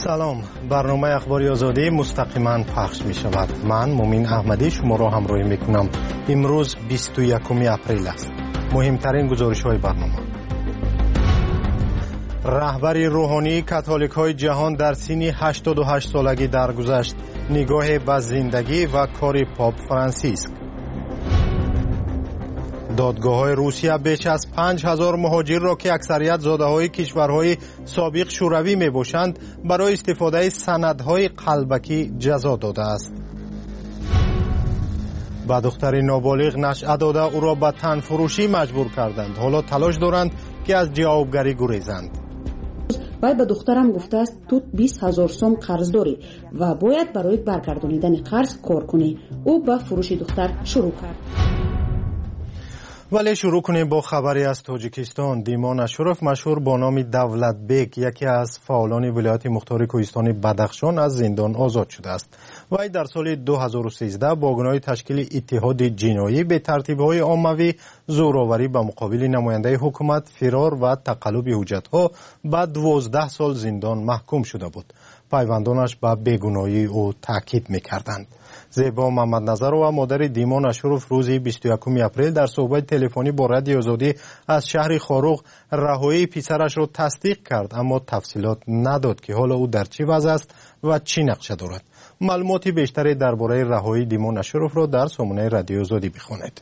سلام، برنامه اخباری آزادی مستقیما پخش می شود. من مومین احمدی شما را همراهی می کنم. امروز 21 اپریل است. مهمترین گزارش های برنامه: رهبری روحانی کاتولیک های جهان در سن 88 سالگی درگذشت. نگاه به زندگی و کار پاپ فرانسیسک. دادگاه‌های روسیه بیش از 5000 مهاجر را که اکثریت زاده‌های کشورهای سابق شوروی میباشند برای استفاده سندهای قلبکی جزا داده است. با دختر نابالغ نشأه داده او را به تن فروشی مجبور کردند. حالا تلاش دارند که از جوابگری گریزند. باید به دخترم گفته است تو 20,000 سوم قرض داری و باید برای برگردانیدن قرض کار کنی. او به فروش دختر شروع کرد. ولی شروع کنیم با خبری از تاجیکستان. دیمان اشرف مشهور با نام دولت بیگ یکی از فعالان ولایت مختار کوهستان بدخشان از زندان آزاد شده است. وی در سال 2013 با گناه تشکیل اتحاد جنایی به ترتیب‌های عمومی، زورآوری به مقابل نماینده حکومت، فرار و تقلب حجت‌ها به 12 سال زندان محکوم شده بود. پیوندانش به بیگناهی او تاکید می‌کردند. زیبا محمد نظر و مادر دیمان اشرف روز 21 اپریل در صحبت تلفنی با رادیو آزادی از شهر خاروق رهایی پسرش را تصدیق کرد، اما تفصیلات نداد که حالا او در چه وضع است و چی نقشه دارد. معلومات بیشتری درباره رهایی دیمان اشرف را در سامانه رادیو آزادی بخوانید.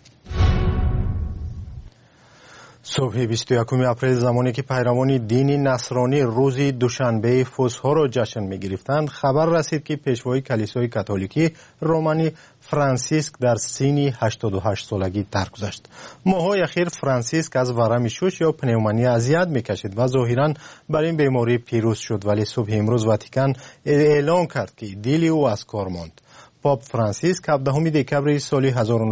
صبح 21 اپریل زمانی که پیروان دین نصرانی روز دوشنبه فصح را جشن می گرفتند، خبر رسید که پیشوای کلیسای کاتولیکی رومانی فرانسیسک در سن 88 سالگی درگذشت. ماه‌های اخیر فرانسیسک از ورم شوش یا پنومونی اذیت می‌کشید و ظاهراً بر این بیماری پیروز شد، ولی صبح امروز واتیکان اعلام کرد که دل او از کار ماند. پاپ فرانسیسک 17 دکبر سال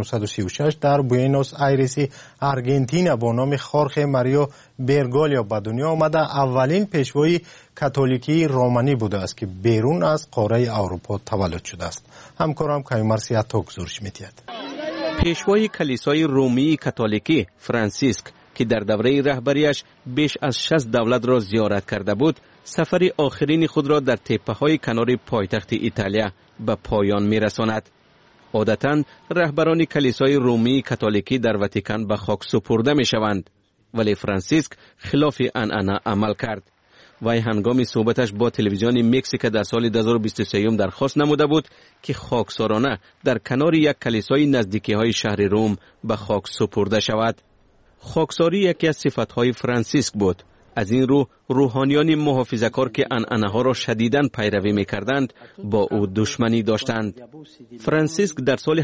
1936 در بوئنوس آیرس آرژانتین با نام خورخه ماریو برگالیا به دنیا آمده اولین پیشوای کاتولیکی رومانی بوده است که بیرون از قاره اروپا تولد شده است. همکارم کایمر سیاتا گزارش می‌دهد. پیشوای کلیسای رومی کاتولیکی فرانسیسک که در دوره رهبریش بیش از 60 دولت را زیارت کرده بود، سفر آخرین خود را در تپه‌های کنار پایتخت ایتالیا به پایان می‌رساند. عادتاً رهبران کلیسای رومی کاتولیکی در واتیکان به خاک سپرده می‌شوند، ولی فرانسیسک خلاف عنعنه عمل کرد. وی هنگام صحبتش با تلویزیون مکزیک در سال 2023 درخواست نموده بود که خاکسارانه در کنار یک کلیسای نزدیکی‌های شهر روم به خاک سپرده شود. خاکساری یکی از صفت‌های فرانسیسک بود. از این رو روحانیان محافظه‌کار که عنعنه‌ها را شدیداً پیروی می‌کردند با او دشمنی داشتند. فرانسیسک در سال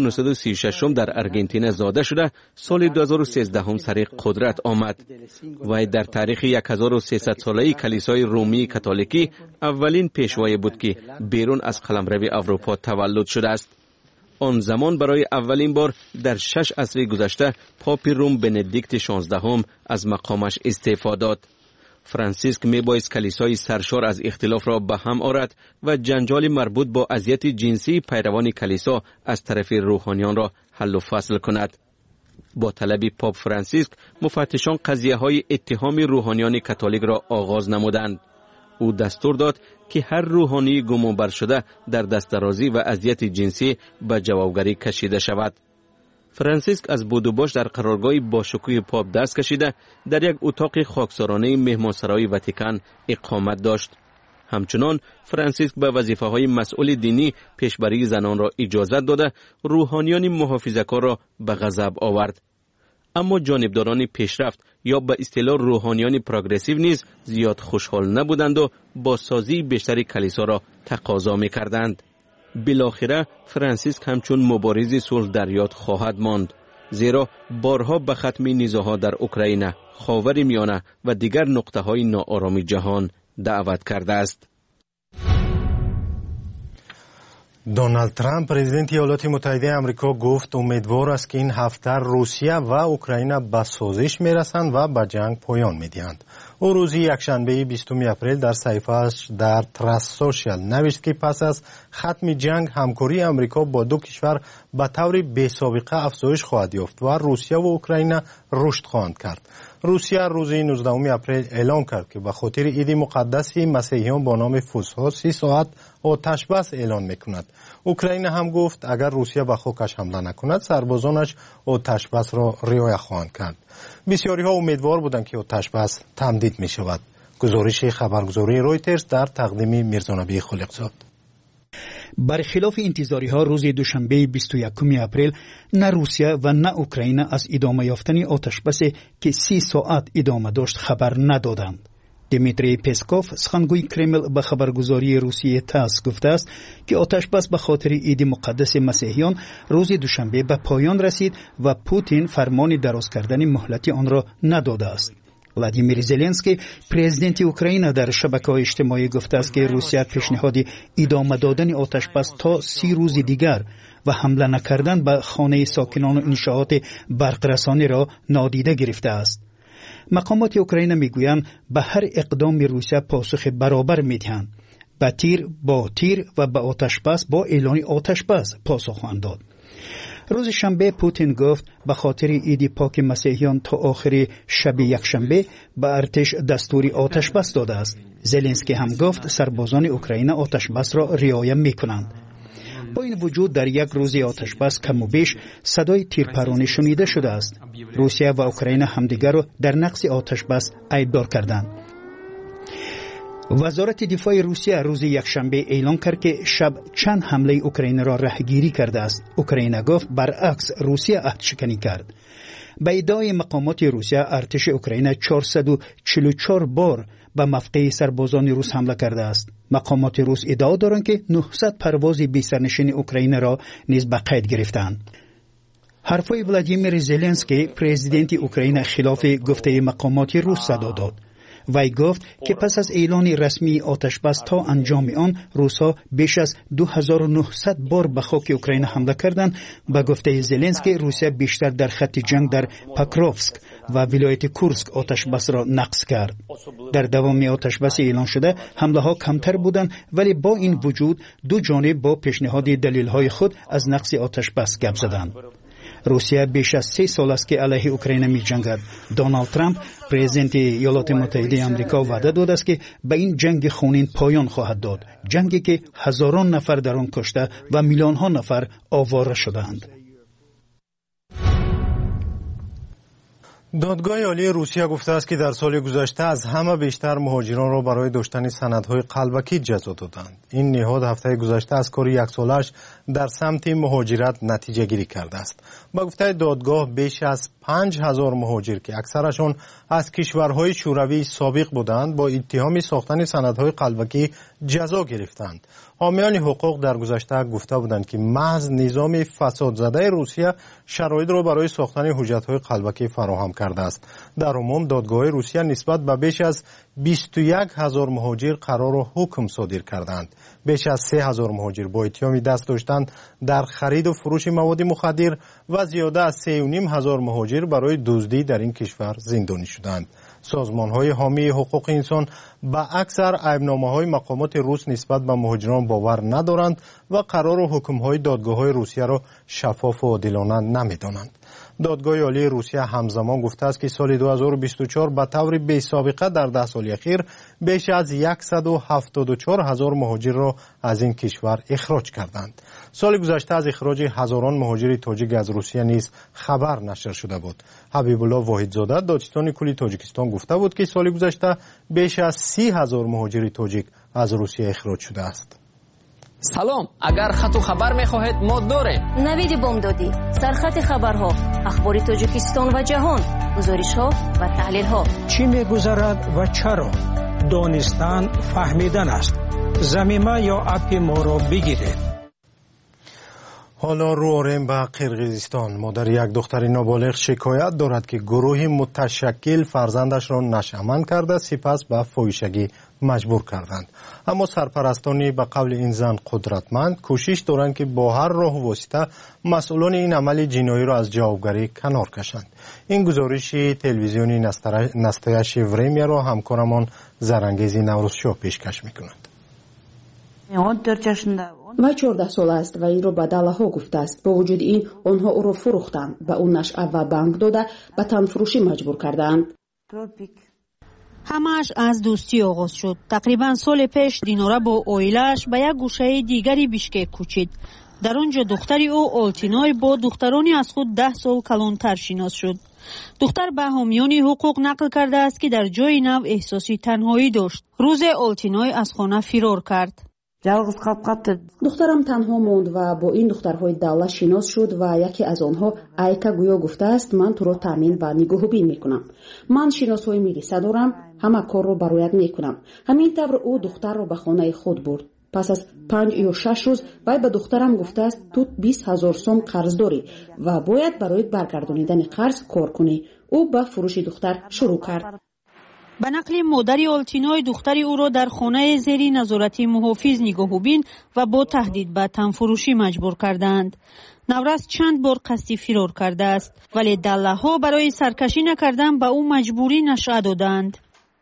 1936 در آرژانتین زاده شده، سال 2013 سر قدرت آمد. و در تاریخ 1300 ساله کلیسای رومی کاتولیکی اولین پیشوای بود که بیرون از قلمرو اروپا تولد شده است. آن زمان برای اولین بار در 6 عصر گذشته پاپ روم بندیکت 16 از مقامش استعفا داد. فرانسیسک میبایست کلیسای سرشار از اختلاف را به هم آورد و جنجال مربوط با اذیت جنسی پیروان کلیسا از طرف روحانیان را حل و فصل کند. با طلب پاپ فرانسیسک مفتشان قضیه های اتهام روحانیان کاتولیک را آغاز نمودند. او دستور داد که هر روحانی گمانبر شده در دسترازی و اذیت جنسی به جوابگری کشیده شود. فرانسیسک از بود و باش در قرارگاه باشکوه پاپ دست کشیده در یک اتاق خاکسارانه مهمانسرای واتیکان اقامت داشت. همچنان فرانسیسک به وظیفه‌های مسئول دینی پیشبری زنان را اجازت داده روحانیان محافظه‌کار را به غضب آورد. اما جانبداران پیشرفت یا به اصطلاح روحانیان پروگرسیو نیز زیاد خوشحال نبودند و بازسازی بیشتر کلیسا را تقاضا می‌کردند. بالاخره فرانسیسک همچون مبارز صلح در یاد خواهد ماند، زیرا بارها به ختم نیزه‌ها در اوکراین، خاورمیانه و دیگر نقطه‌های ناآرام جهان دعوت کرده است. دونالد ترامپ پرزیدنت ایالات متحده آمریکا گفت امیدوار است که این هفته روسیه و اوکراین به سازش میرسند و به جنگ پایان میدهند. او روز یکشنبه 20 اپریل در صفحه‌اش در تراست سوشال نوشت که پس از ختم جنگ همکاری آمریکا با دو کشور به طور بی‌سابقه افزایش خواهد یافت و روسیه و اوکراین رشد خواهند کرد. روسیه روز 19 اپریل اعلام کرد که به خاطر عید مقدس مسیحیان با نام فسح 30 ساعت آتش بس اعلان میکند. اوکراین هم گفت اگر روسیه به خاکش حمله نکند سربازانش آتش بس را رعایت خواهند کرد. بسیاری ها امیدوار بودند که آتش بس تمدید می شود. گزارش خبرگزاری رویترز در تقدیم میرزانبی خالقزاد. برخلاف انتظاری ها روز دوشنبه 21 اپریل نه روسیه و نه اوکراین از ادامه یافتن آتش بس که 30 ساعت ادامه داشت خبر ندادند. دیمیتری پسکوف سخنگوی کرمل به خبرگزاری روسیه تاس گفته است که آتش بس به خاطر عید مقدس مسیحیان روز دوشنبه به پایان رسید و پوتین فرمان دراز کردن مهلت آن را نداده است. ولادیمیر زلنسکی پرزیدنت اوکراین در شبکه‌های اجتماعی گفته است که روسیه پیشنهاد ادامه دادن آتش بس تا 30 روز دیگر و حمله نکردن به خانه ساکنان و انشاءات برقرسانی را نادیده گرفته است. مقامات اوکراین میگویند به هر اقدام روسیه پاسخ برابر میدهند. به تیر با تیر و به آتش بس با اعلان آتش بس پاسخ خواهند داد. روز شنبه پوتین گفت به خاطر عید پاک مسیحیان تا آخر شب یکشنبه به ارتش دستور آتش بس داده است. زلنسکی هم گفت سربازان اوکراین آتش بس را رعایت میکنند. با این وجود در یک روز آتش بس کم و بیش صدای تیرپرانی شنیده شده است. روسیه و اوکراین همدیگر را در نقض آتش بس عیبدار کردند. وزارت دفاع روسیه روز یکشنبه اعلام کرد که شب چند حمله اوکراین را رهگیری کرده است. اوکراین گفت برعکس روسیه عهد شکنی کرد. به ادعای مقامات روسیه ارتش اوکراین 444 بار به مفقع سربازان روس حمله کرده است. مقامات روس ادعا دارند که 900 پرواز بی سرنشین اوکراین را نیز به قید گرفتند. حرفای ولادیمیر زلنسکی پرزیدنت اوکراین خلاف گفته مقامات روس صدا داد. وی گفت که پس از اعلان رسمی آتش بس تا انجام آن روس‌ها بیش از 2900 بار به خاک اوکراین حمله کردند. به گفته زلنسکی روسیه بیشتر در خط جنگ در پاکروفسک و ولایت کورسک آتش بس را نقض کرد. در دوام آتش بس اعلان شده حمله ها کمتر بودند، ولی با این وجود دو جانب با پیشنهاد دلیل های خود از نقض آتش بس گپ زدند. روسیه بیش از 3 سال است که علیه اوکراین می جنگد. دونالد ترامپ پرزیدنت ایالات متحده آمریکا وعده داده است که به این جنگ خونین پایان خواهد داد. جنگی که هزاران نفر در آن کشته و میلیون ها نفر آواره شدند. دادگاه عالی روسیه گفته است که در سال گذشته از همه بیشتر مهاجران را برای داشتن سندهای قلبکی جزا دادند. این نهاد هفته گذشته از کار یک سالش در سمت مهاجرت نتیجه گیری کرده است. با گفته دادگاه بیش از 5000 مهاجر که اکثرشون از کشورهای شوروی سابق بودند با اتهام ساختن سندهای قلبکی جزا گرفتند. حامیان حقوق در گذشته گفته بودند که محض نظام فساد زده روسیه شرایط را برای ساختن حجت‌های قلبکی فراهم کرده است. در عموم دادگاه روسیه نسبت به بیش از 21000 مهاجر قرار و حکم صادر کردند. بیش از 3000 مهاجر با اتهام دست داشتن در خرید و فروش مواد مخدر و زیاده از 3500 مهاجر برای دزدی در این کشور زندانی شدند. سازمان‌های حامی حقوق انسان به اکثر عیبنامه‌های مقامات روس نسبت به مهاجران باور ندارند و قرار و حکم‌های دادگاه‌های روسیه را شفاف و عادلانه نمی‌دانند. دادگاه عالی روسیه همزمان گفته است که سال 2024 به طور بی‌سابقه در 10 سال اخیر بیش از 174000 مهاجر را از این کشور اخراج کردند. سال گذشته از اخراج هزاران مهاجر تاجیک از روسیه نیز خبر نشر شده بود. حبیب الله واحدزاده دادستان کلی تاجیکستان گفته بود که سال گذشته بیش از 30000 مهاجر تاجیک از روسیه اخراج شده است. سلام، اگر خط و خبر می‌خواهید ما داریم. نوید بامدادی، سرخط خبرها، اخبار تاجیکستان و جهان، گزارش‌ها و تحلیل‌ها. چی می‌گذرد و چرا؟ دانستن فهمیدن است. ضمیمه یا اپ ما را بگیرید. حالا رو آریم به قرقیزستان. مادر یک دختر نابالغ شکایت دارد که گروهی متشکل فرزندش را نشأمن کرده سپس به فاحشگی مجبور کردند. اما سرپرستانی به قول این زن قدرتمند کوشش دارند که با هر راه و واسطه مسئولان این عمل جنایی را از جوابگری کنار کشند. این گزارش تلویزیونی نستایش ورمیا را همکارمان زرانگیز نوروزشاه پیشکش می‌کند. وی 14 سال است و این را به دله‌ها گفته است. با وجود این آنها او را فروختند و او نشأه و بانک داده به تنفروشی مجبور کردند. همش از دوستی آغاز شد. تقریبا سال پیش دینورا با اویلش به یک گوشه دیگری بیشکک کوچید. در آنجا دختری او آلتینای با دخترانی از خود 10 سال کلانتر شناس شد. دختر به حامیان حقوق نقل کرده است که در جای نو احساسی تنهایی داشت. روز آلتینای از خانه فرار کرد. دخترم تنها موند و با این دخترهای دولت شناس شد و یکی از آنها ایکا گویا گفته است من تو را تامین و نگهبانی میکنم. من شناسای میلیسا دارم، همه کار را برایت میکنم. همین طور او دختر را به خانه خود برد. پس از 5 یا 6 روز وی به دخترم گفته است تو 20,000 سوم قرض داری و باید برای برگردانیدن قرض کار کنی. او به فروش دختر شروع کرد. به نقل مادری آلتینای دختری او را در خانه زیر نظارت محافظ نگهبین و با تهدید به تنفروشی مجبور کردند. نورس چند بار قصدی فرار کرده است ولی دله‌ها برای سرکشی نکردن به او مجبوری نشأه دادند.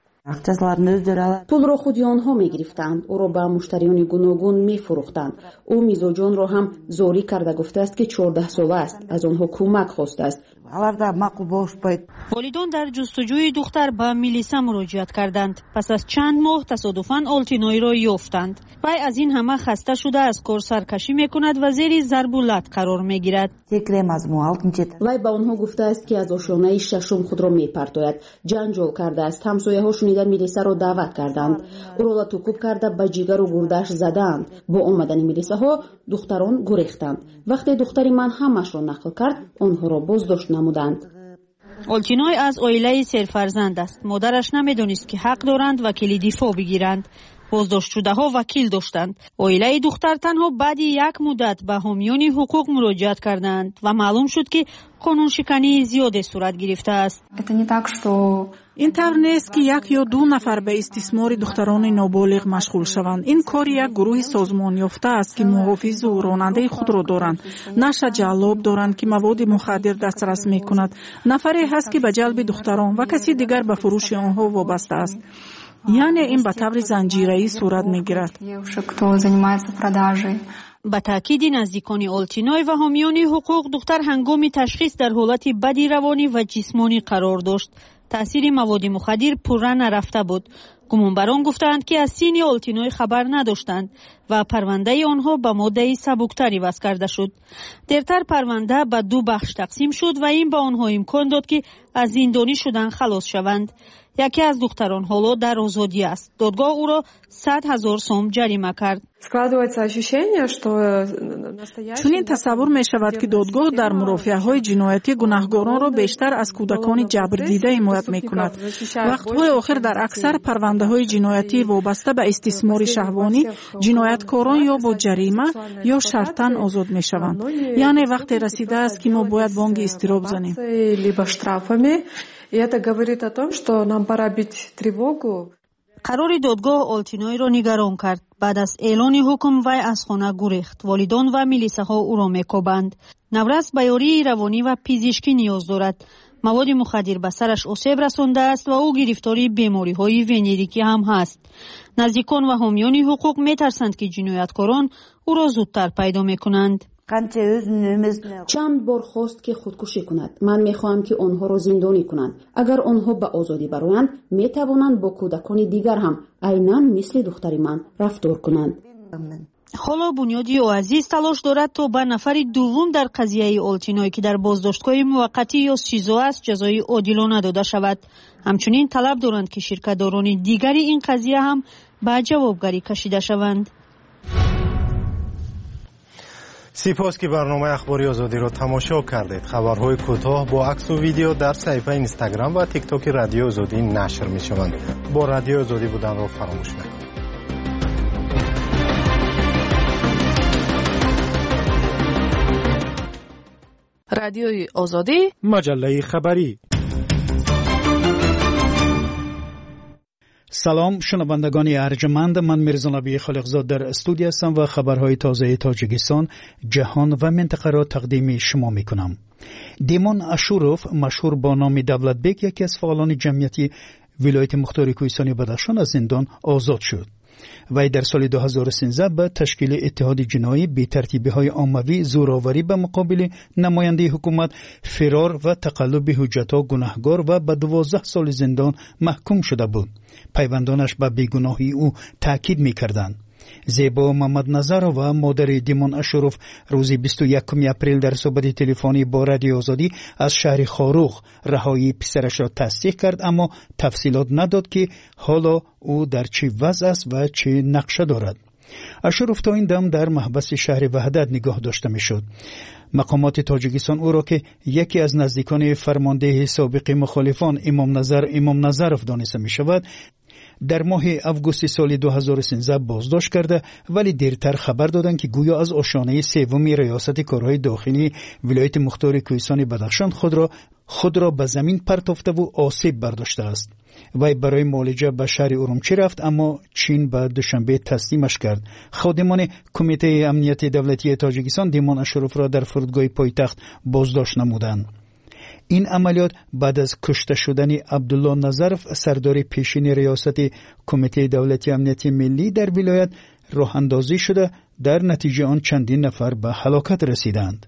پول را خودی آنها می گرفتند. او را به مشتریان گوناگون می فروختند. او میزوجان را هم زوری کرده گفته است که 14 ساله است. از آنها کمک خواسته است. والدان در جستجوی دختر به میلیسا مراجعت کردند. پس از چند ماه تصادفاً آلتینای را یافتند. وی از این همه خسته شده از کار سرکشی می کند و زیر ضرب و لط قرار می گیرد. وی به آنها گفته است که از آشیانه ششم خود را می پرتاید. جنجال کرده است. همسایه ها شنیده میلیسا را دعوت کردند. او را توکوب کرده به جگر و گردش زدند. با آمدن میلیسا ها دختران گریختند. وقتی دختری من همش را نقل کرد آنها را بازداشت نمودند. آلتینای از عائله سرفرزند است. مادرش نمیدانست که حق دارند وکیل دفاع بگیرند. بازداشت شده ها وکیل داشتند. عائله دختر تنها بعد یک مدت به حامیان حقوق مراجعت کردند و معلوم شد که قانون شکنی زیاد صورت گرفته است. این طور نیست که 1 یا 2 نفر به استثمار دختران نابالغ مشغول شوند. این کار یک گروه سازمان یافته است که محافظ و راننده خود را دارند. نشه جلاب دارند که مواد مخدر دسترس می کند. نفری هست که به جلب دختران و کسی دیگر به فروش آنها وابسته است. یعنی این به طور زنجیره‌ای صورت می‌گیرد. به تأکید نزدیکان آلتینای و حامیان حقوق دختر هنگام تشخیص در حالت بدی روانی و جسمانی قرار داشت. تأثیر مواد مخدر پورا نرفته بود. گمانبران گفتند که از سین آلتینای خبر نداشتند و پرونده آنها به ماده سبکتری وضع کرده شد. دیرتر پرونده به 2 بخش تقسیم شد و این به آنها امکان داد که از زندانی شدن خلاص شوند. یکی از دختران حالا در آزادی است. دادگاه او را 100,000 سوم جریمه کرد. چنین تصور می شود که دادگاه در مرافعه‌های جنایتی گناهکاران را بیشتر از کودکان جبر دیده حمایت می کند. وقت‌های آخر در اکثر پرونده‌های جنایتی وابسته به استثمار شهوانی جنایتکاران یا با جریمه یا شرطاً آزاد می شوند. یعنی وقتی رسیده است که ما باید بانگ اضطراب زنیم. قرار دادگاه آلتینای را نگران کرد. بعد از اعلان حکم وی از خانه گریخت. والدان و میلیساها او را میکوبند. نورس به یاری روانی و پزشکی نیاز دارد. مواد مخدر به سرش آسیب رسانده است و او گرفتاری بیماری‌های ونریکی هم هست. نزدیکان و حامیان حقوق میترسند که جنایتکاران او را زودتر پیدا میکنند. چند بار خواست که خودکشی کند. من میخواهم که آنها را زندانی کنند. اگر آنها به آزادی برآیند میتوانند با کودکان دیگر هم عیناً مثل دختری من رفتار کنند. حالا بنیادی عزیز تلاش دارد تا به نفر دوم در قضیه آلتینای که در بازداشتگاه موقتی یا سیزو است جزای عادلانه داده شود. همچنین طلب دارند که شرکت‌داران دیگری این قضیه هم به جوابگری کشیده شوند. سپاس که برنامه اخباری آزادی را تماشا کردید. خبرهای کوتاه با عکس و ویدیو در صفحه اینستاگرام و تیک تاک رادیو آزادی نشر می شوند. با رادیو آزادی بودن را فراموش نکنید. رادیوی آزادی، مجله خبری. سلام شنوندگان ارجمند، من میرزا نبی خالقزاد در استودیو هستم و خبرهای تازه تاجیکستان، جهان و منطقه را تقدیم شما میکنم. دیمون اشوروف مشهور با نام دولت بیگ یکی از فعالان جمعیتی ولایت مختار کوهستانی بدخشان از زندان آزاد شد. وی در سال 2013 به تشکیل اتحاد جنایی بی ترتیبی‌های عمومی زورآوری به مقابل نماینده حکومت، فرار و تقلب حجت‌ها گناهکار و به 12 سال زندان محکوم شده بود. پیوندانش به بیگناهی او تاکید می‌کردند. زیبا محمد نظر و مادر دیمون اشوروف روز 21 اپریل در صحبت تلفنی با رادیو آزادی از شهر خاروخ رهایی پسرش را تصدیق کرد، اما تفصیلات نداد که حالا او در چه وضع است و چه نقشه دارد. اشوروف تا این دم در محبس شهر وحدت نگاه داشته میشد. مقامات تاجیکستان او را که یکی از نزدیکان فرمانده سابق مخالفان امام نظرف دانسته می شود، در ماه اوگوست سال 2013 بازداشت کرده، ولی دیرتر خبر دادند که گویا از آشیانه سوم ریاست کارهای داخلی ولایت مختار کوهستان بدخشان خود را به زمین پرتافته و آسیب برداشته است. وی برای معالجه به شهر ارومچی رفت، اما چین به دوشنبه تسلیمش کرد. خادمان کمیته امنیت دولتی تاجیکستان دیمون اشوروف را در فرودگاه پایتخت بازداشت نمودند. این عملیات بعد از کشته شدن عبدالله نظرف سردار پیشین ریاست کمیته دولتی امنیت ملی در ولایت راه اندازی شده، در نتیجه آن چندین نفر به هلاکت رسیدند.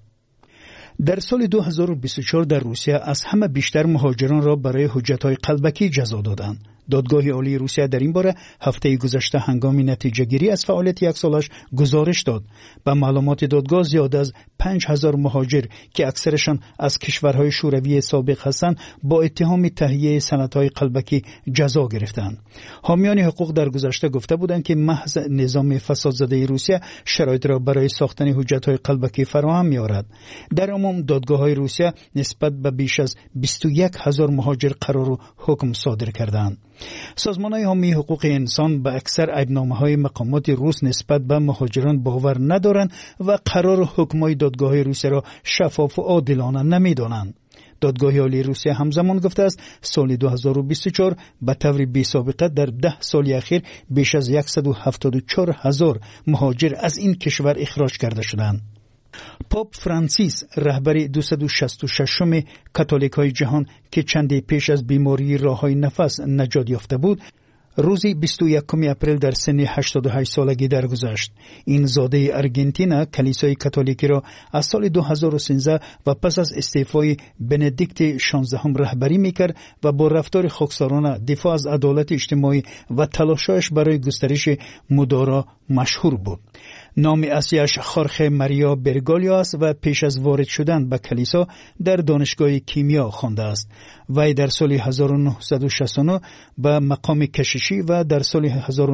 در سال 2024 در روسیه از همه بیشتر مهاجران را برای حجت‌های قلبکی جزا دادند. دادگاه عالی روسیه در این باره هفته گذشته هنگام نتیجه گیری از فعالیت یک سالش گزارش داد. به معلومات دادگاه زیاد از 5000 مهاجر که اکثرشان از کشورهای شوروی سابق هستند با اتهام تهیه سندهای قلبکی جزا گرفتند. حامیان حقوق در گذشته گفته بودند که محض نظام فسادزده روسیه شرایط را برای ساختن حجت‌های قلبکی فراهم می‌آورد. در عموم دادگاه‌های روسیه نسبت به بیش از 21000 مهاجر قرار و حکم صادر کردند. سازمان‌های حامی حقوق انسان به اکثر عیبنامه‌های مقامات روس نسبت به مهاجران باور ندارند و قرار حکم‌های دادگاه‌های روسیه را شفاف و عادلانه نمی‌دانند. دادگاه عالی روسیه همزمان گفته است سال 2024 به طور بی‌سابقه در 10 سال اخیر بیش از 174,000 مهاجر از این کشور اخراج کرده شدند. پاپ فرانسیس رهبر 266م کاتولیک‌های جهان که چندی پیش از بیماری راه‌های نفس نجات یافته بود، روز 21 اپریل در سن 88 سالگی درگذشت. این زاده ارژانتین کلیسای کاتولیکی را از سال 2013 و پس از استعفای بندیکت 16 رهبری میکرد و با رفتار خاکسارانه، دفاع از عدالت اجتماعی و تلاشش برای گسترش مدارا مشهور بود. نام اصلیش خورخه ماریا برگالیا است و پیش از وارد شدن به کلیسا در دانشگاه کیمیا خوانده است. وی در سال 1969 به مقام کشیشی و در سال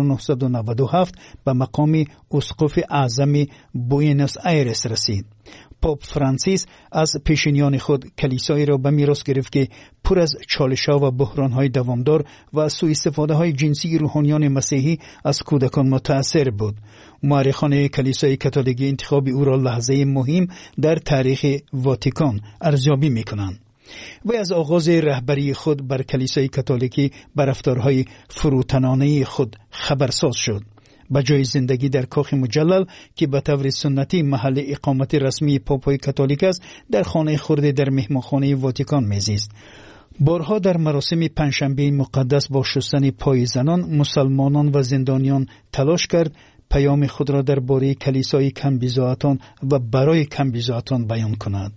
1997 به مقام اسقف اعظم بوئنوس آیرس رسید. پاپ فرانسیس از پیشینیان خود کلیسایی را به میراث گرفت که پر از چالش‌ها و بحران‌های دوامدار و سوء استفاده‌های جنسی روحانیان مسیحی از کودکان متأثر بود. مورخان کلیسای کاتولیک انتخاب او را لحظه مهم در تاریخ واتیکان ارزیابی می‌کنند. و از آغاز رهبری خود بر کلیسای کاتولیکی بر رفتارهای فروتنانه خود خبرساز شد. به جای زندگی در کاخ مجلل که به طور سنتی محل اقامت رسمی پاپای کاتولیک است، در خانه خرد در مهمانخانه واتیکان میزیست. بارها در مراسم پنجشنبه مقدس با شستن پای زنان، مسلمانان و زندانیان تلاش کرد پیام خود را درباره کلیسای کم‌بضاعتان و برای کم‌بضاعتان بیان کند.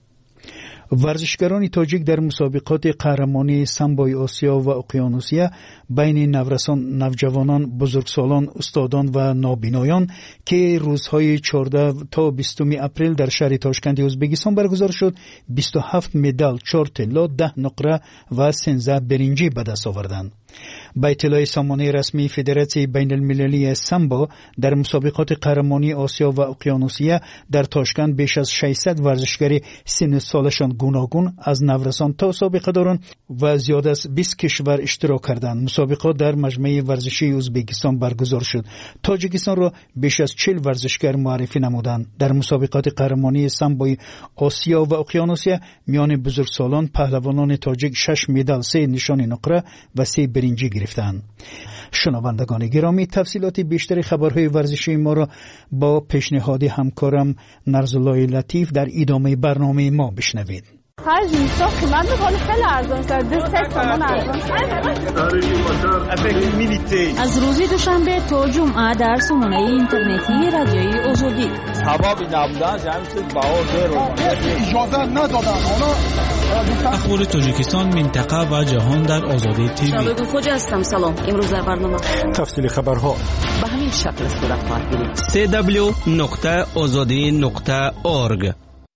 ورزشگران تاجیک در مسابقات قهرمانی سامبوی آسیا و اقیانوسیه بین نورسان، نوجوانان، بزرگسالان، استادان و نابینایان که روزهای 14 تا 20 اپریل در شهر تاشکند ازبکستان برگزار شد، 27 مدال، 4 طلا، 10 نقره و 13 برنجی به دست آوردند. با اطلاع سامانه رسمی فدراسیون بین المللی سامبو در مسابقات قهرمانی آسیا و اقیانوسیه در تاشکند بیش از 600 ورزشکار سن سالشان گوناگون از نورسان تا سابقه دارند و زیاد از 20 کشور اشتراک کردند. مسابقات در مجمع ورزشی ازبکستان برگزار شد. تاجیکستان را بیش از 40 ورزشکار معرفی نمودند. در مسابقات قهرمانی سامبوی آسیا و اقیانوسیه میان بزرگسالان پهلوانان تاجیک 6 مدال، 3 نشان نقره و 3 برنجی گرفتند. شنوندگان گرامی، تفصیلات بیشتر خبرهای ورزشی ما را با پیشنهاد همکارم نرزالله لطیف در ادامه برنامه ما بشنوید. هر جنسا قیمت میکنه خیلی ارزان شد. 2 تومان ارزان شد. از روز دوشنبه تا جمعه در سامانه اینترنتی رادیوی آزادی. سبب نبودن جمعیت باور رو اجازه ندادن. اخبار تاجیکستان، منطقه و جهان در آزادی تیوی. شباب خوش هستم. سلام. امروز در برنامه تفصیل خبرها به همین شکل صورت خواهد گرفت. www.azadi.org.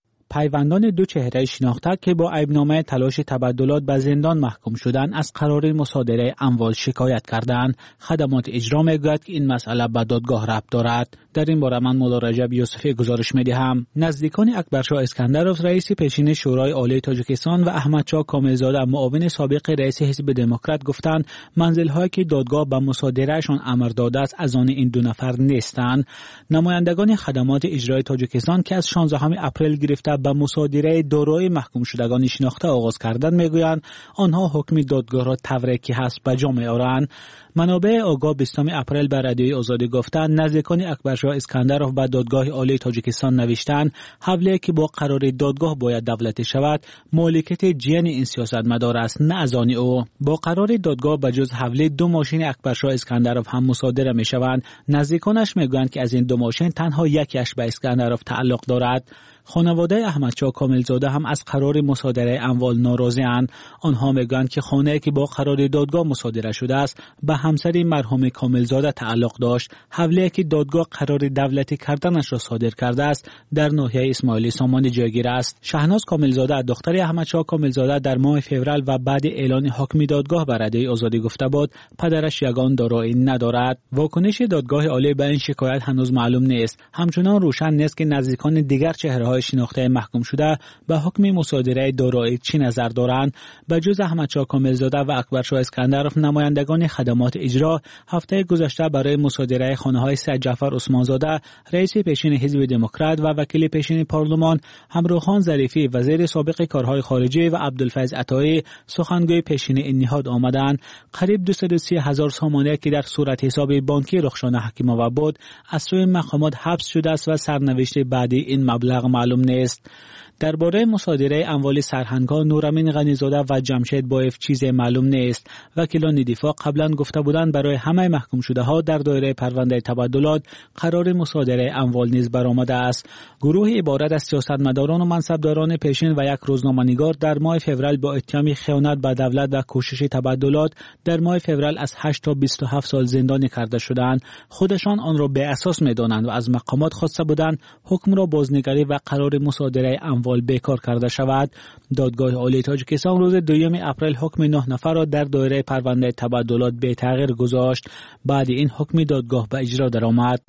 پیوندان دو چهره شناخته که با عیبنامه تلاش تبادلات به زندان محکوم شدند از قرار مصادره اموال شکایت کردند. خدمات اجرا میگوید که این مسئله به دادگاه ربط دارد. در این باره من مولا رجب یوسفی گزارش میدهم. نزدیکان اکبرشاه اسکندروف رئیس پیشین شورای عالی تاجیکستان و احمدشاه کاملزاده معاون سابق رئیس حزب دموکرات گفتند منزل‌هایی که دادگاه به مصادرهشان امر داده است از آن این دو نفر نیستند. نمایندگان خدمات اجرای تاجیکستان که از 16 اپریل گرفته به مصادره دارایی محکوم شدگان شناخته آغاز کردند میگویند آنها حکم دادگاه را تورکی هست به جا می‌آورند. منابع آگاه 20 اپریل به رادیوی آزادی گفتند نزدیکان اکبرشاه اسکندروف به دادگاه عالی تاجیکستان نوشتند حوله که با قرار دادگاه باید دولتی شود مالکیت جن این سیاستمدار است نه از آن او. با قرار دادگاه بجز حوله 2 ماشین اکبرشاه اسکندروف هم مصادره میشوند. نزدیکانش میگویند که از این 2 ماشین تنها یکیش به اسکندروف تعلق دارد. خانواده احمدشاه کاملزاده هم از قرار مصادره اموال ناراضی‌اند. آنها میگویند که خانه‌ای که با قرار دادگاه مصادره شده است به همسر مرحوم کاملزاده تعلق داشت. حوله که دادگاه قرار دولتی کردنش را صادر کرده است در ناحیه اسماعیلی سامان جایگیر است. شهناز کاملزاده دختر احمدشاه کاملزاده در ماه فوریه و بعد اعلان حکم دادگاه بر رادیوی آزادی گفته بود پدرش یگان دارایی ندارد. واکنش دادگاه عالی به این شکایت هنوز معلوم نیست. همچنان روشن نیست که نزدیکان دیگر چهره‌های شناخته محکوم شده به حکم مصادره دارایی چی نظر دارند. به جز احمدشاه کاملزاده و اکبرشاه اسکندروف نمایندگان خدمات اجرا هفته گذشته برای مصادره خانه‌های سید جعفر عثمانزاده رئیس پیشین حزب دموکرات و وکیل پیشین پارلمان، همروخان ظریفی وزیر سابق کارهای خارجه و عبدالفیض عطایی سخنگوی پیشین این نهاد آمدند. قریب 230,000 سامانه که در صورت حساب بانکی رخشان حکیم آور بود از سوی مقامات حبس شده است و سرنوشت بعدی این مبلغ معلوم نیست. درباره مصادره اموال سرهنگ‌ها نورامین غنیزاده و جمشید بایف چیزی معلوم نیست. وکیلان دفاع قبلا گفته بودند برای همه محکوم شده ها در دایره پرونده تبادلات قرار مصادره اموال نیز برآمده است. گروه عبارت از سیاستمداران و منصبداران پیشین و یک روزنامه‌نگار در ماه فوریه با اتهام خیانت به دولت و کوشش تبادلات در ماه فوریه از 8 تا 27 سال زندانی کرده شدند. خودشان آن را به اساس می‌دانند و از مقامات خواسته بودند حکم را بازنگری و قرار مصادره اموال بیکار کرده شود. دادگاه عالی تاجیکستان روز 2 اپریل حکم 9 نفر را در دایره پرونده تبادلات به تغییر گذاشت. بعد این حکم دادگاه به اجرا درآمد.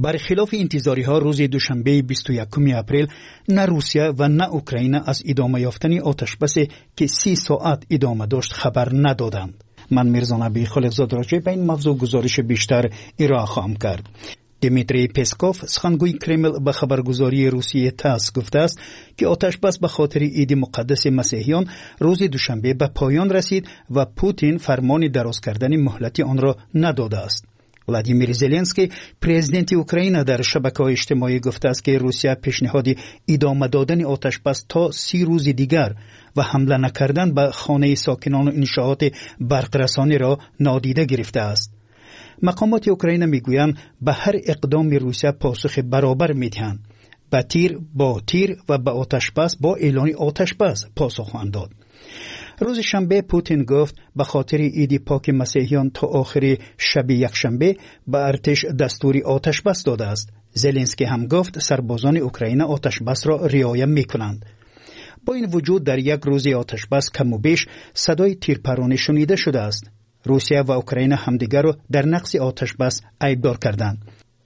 برخلاف انتظاری ها روز دوشنبه 21 اپریل نه روسیه و نه اوکراین از ادامه یافتن آتش بسی که 30 ساعت ادامه داشت خبر ندادند. من میرزا نبی خالقزاده راجع به این موضوع گزارش بیشتر ارائه خواهم کرد. دیمیتری پسکوف سخنگوی کرمل به خبرگزاری روسیه تاس گفته است که آتش بس به خاطر عید مقدس مسیحیان روز دوشنبه به پایان رسید و پوتین فرمان دراز کردن مهلتی آن را نداده است. ولادیمیر زلنسکی پرزیدنت اوکراین در شبکه‌های اجتماعی گفته است که روسیه پیشنهاد ادامه دادن آتش بس تا 30 روز دیگر و حمله نکردن به خانه ساکنان و انشاءات برقرسانی را نادیده گرفته است. مقامات اوکراین میگویند به هر اقدام روسیه پاسخ برابر میدهند. با تیر با تیر و به آتش بس با اعلان آتش بس پاسخ خواهند داد. روز شنبه پوتین گفت به خاطر عید پاک مسیحیان تا آخر شب یکشنبه به ارتش دستوری آتش بس داده است. زلنسکی هم گفت سربازان اوکراین آتش بس را رعایت میکنند. با این وجود در یک روز آتش بس کم و بیش صدای تیرپرانی شنیده شده است. روسیه و اوکراین همدیگر را در نقض آتش بس عیبدار کردند.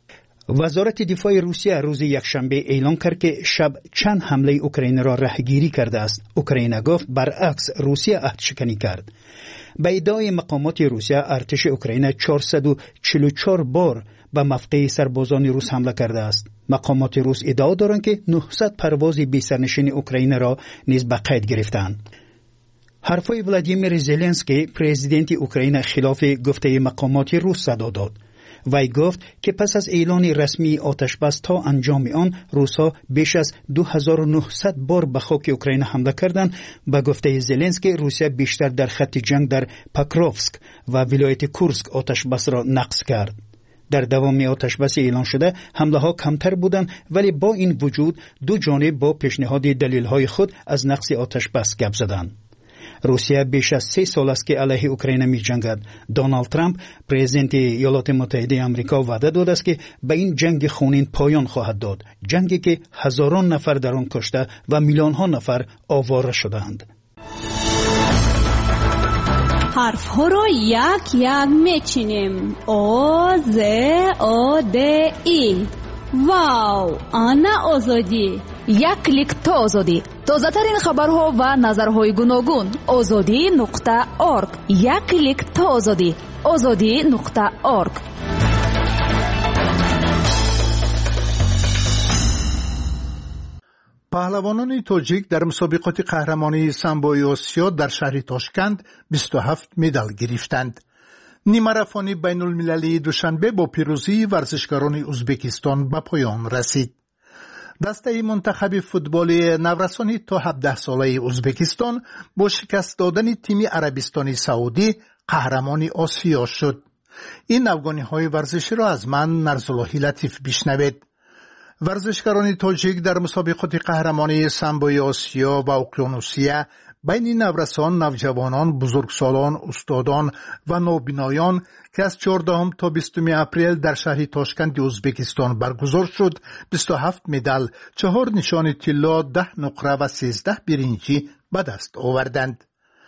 وزارت دفاع روسیه روز یکشنبه اعلام کرد که شب چند حمله اوکراین را رهگیری کرده است. اوکراین گفت برعکس روسیه عهد شکنی کرد. به ادعای مقامات روسیه ارتش اوکراین 444 بار به مفقع سربازان روس حمله کرده است. مقامات روس ادعا دارند که 900 پرواز بی سرنشین اوکراین را نیز به قید گرفتند. حرفای ولادیمیر زلنسکی پرزیدنت اوکراین خلاف گفته مقامات روس صدا داد. وی گفت که پس از اعلان رسمی آتش بس تا انجام آن روس‌ها بیش از 2900 بار به خاک اوکراین حمله کردند. به گفته زلنسکی روسیه بیشتر در خط جنگ در پاکروفسک و ولایت کورسک آتش بس را نقض کرد. در دوام آتش بس اعلان شده حمله ها کمتر بودند، ولی با این وجود دو جانب با پیشنهاد دلیل های خود از نقض آتش بس گپ زدند. روسیه بیش از 3 سال است که علیه اوکراین می جنگد. دونالد ترامپ پرزیدنت ایالات متحده آمریکا وعده داده است که به این جنگ خونین پایان خواهد داد، جنگی که هزاران نفر در آن کشته و میلیون ها نفر آواره شدند. حرف ها را یک یک میچینیم. آ ز آ د ای. واو، آنا آزادی. یک کلیک تا آزادی. تازه ترین خبرها و نظرهای گوناگون. azadi.org. یک کلیک تا آزادی. azadi.org. پهلوانان تاجیک در مسابقات قهرمانی سامبوی آسیا در شهر تاشکند 27 مدال گرفتند. نیمه‌ماراتون بین المللی دوشنبه با پیروزی ورزشکاران ازبکستان به پایان رسید. دسته منتخب فوتبال نورسانی تا 17 ساله ازبکستان با شکست دادن تیم عربستان سعودی قهرمان آسیا شد. این افغانی‌های ورزشی را از من نرزاللهی لطیف بشنوید. ورزشکاران تاجیک در مسابقات قهرمانی سامبوی آسیا و اقیانوسیه بین نورسان، نوجوانان، بزرگسالان، استادان و نابینایان که از 14 تا 20 اپریل در شهر تاشکند ازبکستان برگزار شد 27 مدال، 4 نشان طلا، 10 نقره و 13 برنجی به دست آوردند.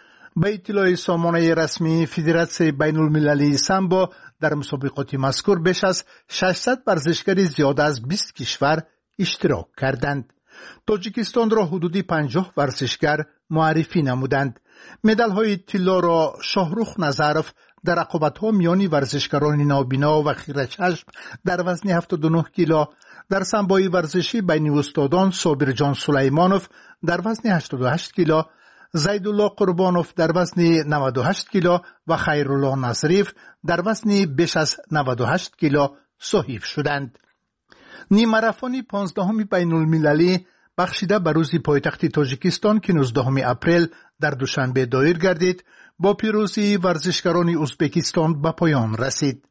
به اطلاع سامانه رسمی فدراسیون بین المللی سامبو در مسابقات مذکور بیش از 600 ورزشکار زیاد از 20 کشور اشتراک کردند. تاجیکستان را حدودی 50 ورزشکار معرفی نمودند. مدال های طلا را شاهرخ نظرف در رقابت‌ها میان ورزشکاران نابینا و خیره چشم در وزن 79 کیلو، در سامبوی ورزشی بین استادان صابرجان سلیمانوف در وزن 88 کیلو، زیدالله قربانوف در وزن 98 کیلو و خیرالله نظریف در وزن بیش از 98 کیلو صاحب شدند. نیمه‌ماراتون 15 بین المللی بخشیده به روز پایتخت تاجیکستان که 19 اپریل در دوشنبه دایر گردید با پیروزی ورزشکاران ازبکستان به پایان رسید.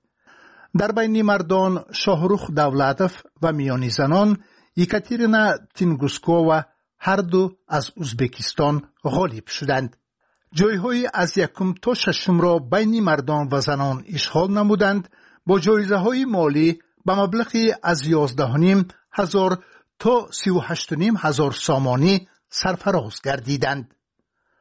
در بین مردان شاهرخ دولتوف و میان زنان یکاترینا تینگوسکووا هر دو از ازبکستان غالب شدند. جایهای از 1 تا 6 را بین مردان و زنان اشغال نمودند با جایزه های مالی به مبلغی از 11,500 تا 38,500 سامانی سرفراز گردیدند.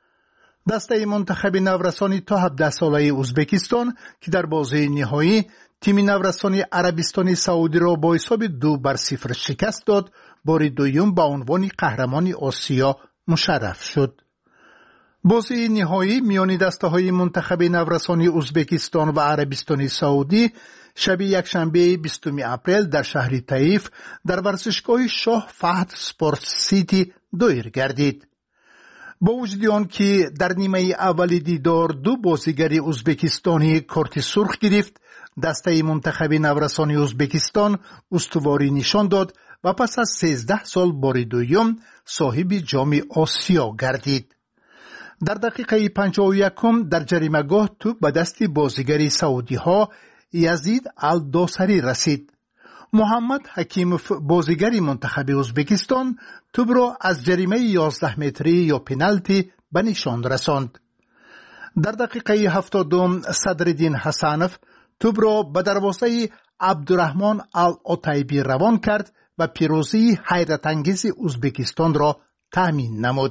دسته منتخب نورسانی تا 17 ساله ازبکستان که در بازی نهایی تیم نورسانی عربستان سعودی را با حساب 2-0 شکست داد. بار دوم با عنوان قهرمان آسیا مشرف شد. بازی نهایی میان دسته‌های منتخب نورسانی ازبکستان و عربستان سعودی شب یکشنبه 20 اپریل در شهر طیف در ورزشگاه شاه فهد سپورت سیتی دایر گردید. با وجود آنکه در نیمه اول دیدار 2 بازیگر ازبکستانی کارت سرخ گرفت، دسته منتخب نورسانی ازبکستان استواری نشان داد و پس از 13 سال بار دوم صاحب جام آسیا گردید. در دقیقه 51 در جریمه‌گاه توپ به دست بازیگر سعودی ها یزید الدوسری رسید. محمد حکیموف بازیگر منتخب ازبکستان توپ را از جریمه 11 متری یا پنالتی به نشان رساند. در دقیقه 72 صدرالدین حسنوف توپ را به دروازه عبدالرحمن العتیبی روان کرد و پیروزی حیرت انگیز ازبکستان را تامین نمود.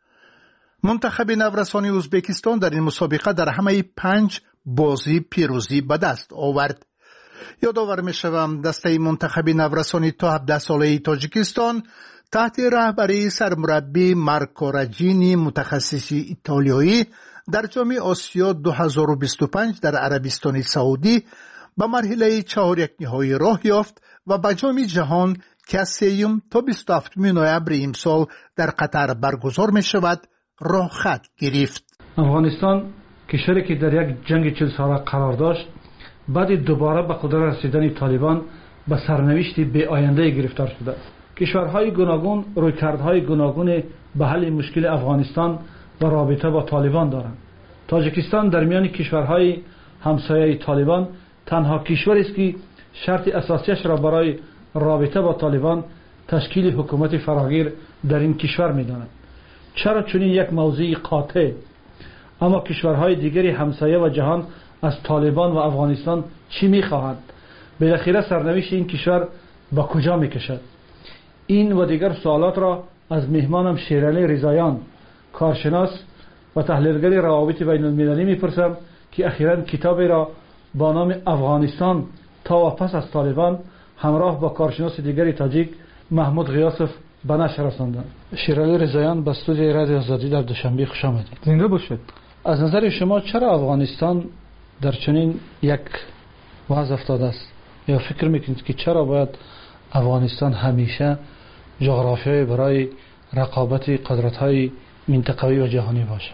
منتخب نورسانی ازبکستان در این مسابقه در همه 5 بازی پیروزی به دست آورد. یادآور می‌شوم دسته منتخب نورسانی تا 17 ساله تاجیکستان تحت رهبری سرمربی مارکو راجینی متخصص ایتالیایی در جام آسیا 2025 در عربستان سعودی به مرحله 4 نهایی راه یافت و به جام جهان که از 3 تا 27 نوامبر امسال در قطر برگزار می شود راه خط گرفت. افغانستان کشوری که در یک جنگ 40 ساله قرار داشت، بعد دوباره به قدرت رسیدن طالبان به سرنوشت بی آینده گرفتار شده است. کشورهای گوناگون رویکردهای گوناگون به حل مشکل افغانستان و رابطه با طالبان دارند. تاجیکستان در میان کشورهای همسایه طالبان تنها کشوری است که شرط اساسیش را برای رابطه با طالبان تشکیل حکومت فراگیر در این کشور می‌داند. چرا چنین یک موضوع قاطع؟ اما کشورهای دیگری همسایه و جهان از طالبان و افغانستان چی می‌خواهند؟ بالاخره سرنوشت این کشور با کجا می‌کشد؟ این و دیگر سوالات را از مهمانم شیرعلی رضاییان، کارشناس و تحلیلگر روابط بین المللی می‌پرسم که اخیراً کتابی را با نام افغانستان تا و پس از طالبان همراه با کارشناس دیگری تاجیک محمود غیاسف به نشر رساندند. شیرعلی رضاییان به استودیوی رادیو آزادی در دوشنبه خوش آمدید. زنده باشید. از نظر شما چرا افغانستان در چنین یک وضع افتاده است؟ یا فکر میکنید که چرا باید افغانستان همیشه جغرافیایی برای رقابت قدرت‌های منطقوی و جهانی باشه؟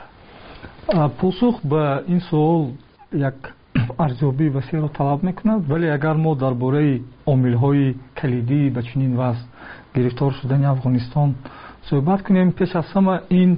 پاسخ به این سوال یک ارزیابی وسیع را طلب میکند، ولی اگر ما درباره عامل‌های کلیدی به چنین وضع گرفتار شدن افغانستان صحبت کنیم، پیش از همه این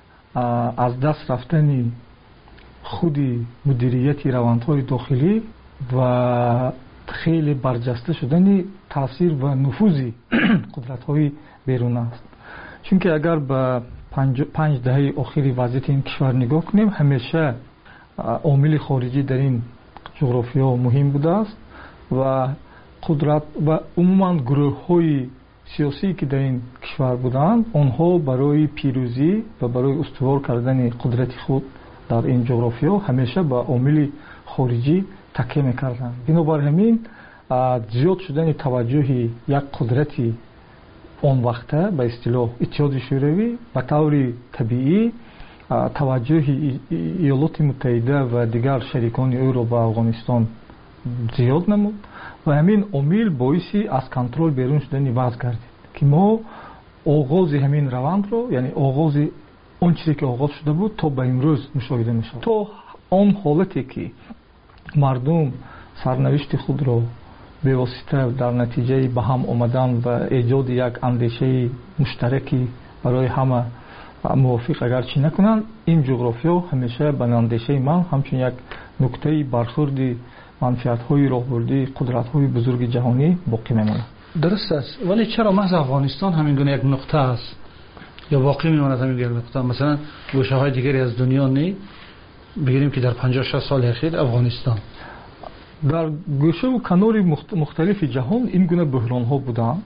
از دست رفتن خود مدیریت روندهای داخلی و خیلی برجسته شدن تاثیر و نفوذ قدرت‌های بیرون است. چون که اگر به 5 دهه اخیر وضعیت این کشور نگاه کنیم، همیشه عامل خارجی در این جغرافیا مهم بوده است و قدرت و عموما گروه‌های سیاسی که در این کشور بودند، آنها برای پیروزی و برای استوار کردن قدرت خود در این جغرافیا همیشه به عامل خارجی تکیه می‌کردند. بنابر همین زیاد شدن توجه یک قدرتی اون وقته به اصطلاح اتحاد شوروی به طور طبیعی توجه ایالات متحده و دیگر شریکان او را به افغانستان زیاد نمود و همین عامل باعثی از کنترل بیرون شدن وضع گردید که ما آغاز همین روند رو، یعنی آغاز اون چیزی که آغاز شده بود تا به امروز مشاهده می‌شود. تو اون حالتی که مردم سرنوشت خود را به واسطه در نتیجه به هم آمدن و ایجاد یک اندیشه مشترکی برای همه موافق اگرچه نکنند، این جغرافیا همیشه به اندیشه من همچون یک نقطه برخورد منفعت‌های راهبردی قدرت‌های بزرگ جهانی باقی میماند. درست است، ولی چرا محض افغانستان همین گونه یک نقطه است یا باقی میماند همین یک نقطه؟ مثلا گوشه‌های دیگری از دنیا نه بگیریم که در 50-60 سال اخیر افغانستان در گوشه و کنار مختلف جهان این گونه بحران‌ها بودند،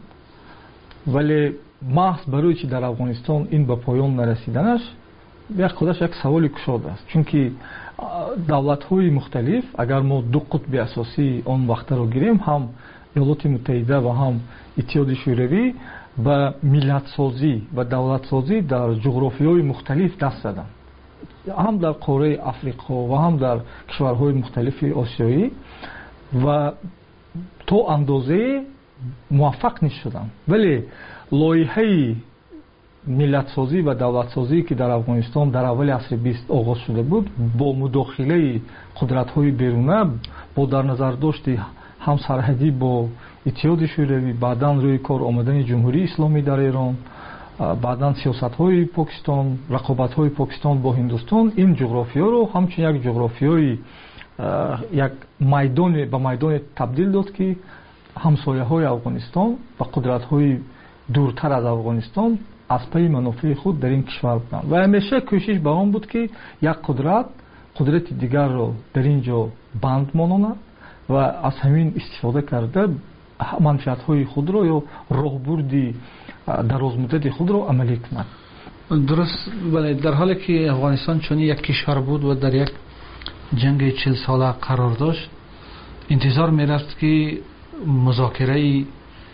ولی محض برای چی در افغانستان این به پایان نرسیدنش یک خودش یک سوال کشاده است. چون که давлатҳои мухталиф, агар мо ду қутби асосии он вақтаро гирем, ҳам иёлоти муттаҳида ва ҳам иттиҳоди шӯравӣ, ба миллатсозӣ ва давлатсозӣ дар ҷуғрофияҳои мухталиф даст заданд, ҳам дар қораи африқо ва ҳам дар кишварҳои мухталифи осиёӣ, ва то андозае муваффақ нист шуданд. Вале лоиҳаи миллатсозӣ ва давлатсозӣ ки дар Афғонистон дар аввали асри 20 оғоз шуда буд, бо мудохилаи қудратҳои беруна, бо дар назардошти ҳамсарҳадӣ бо иттиҳоди шӯравӣ, баъдан рӯи кор омадани ҷумҳурии исломӣ дар Эрон, баъдан сиёсатҳои Покистон, рақобатҳои Покистон бо Ҳиндустон, ин ҷуғрофияро ҳамчун як ҷуғрофияи як майдоне ба майдоне табдил дод ки ҳамсояҳои Афғонистон ва қудратҳои дуртар аз Афғонистон аз пайи манофеи худ дар ин кишвар буданд. Ва ҳамеша кӯшиш ба он буд ки як қудрати дигарро дар ин ҷо банд мононад ва аз ҳамин истифода карда манфиатҳои худро ё роҳбурди дарозмуддати худро амалӣ кунад. дуруст, бале, дар ҳоле ки Афғонистон чунин як кишвар буд ва дар як ҷанги 40 сола қарор дошт, интизор мерафт ки музокираи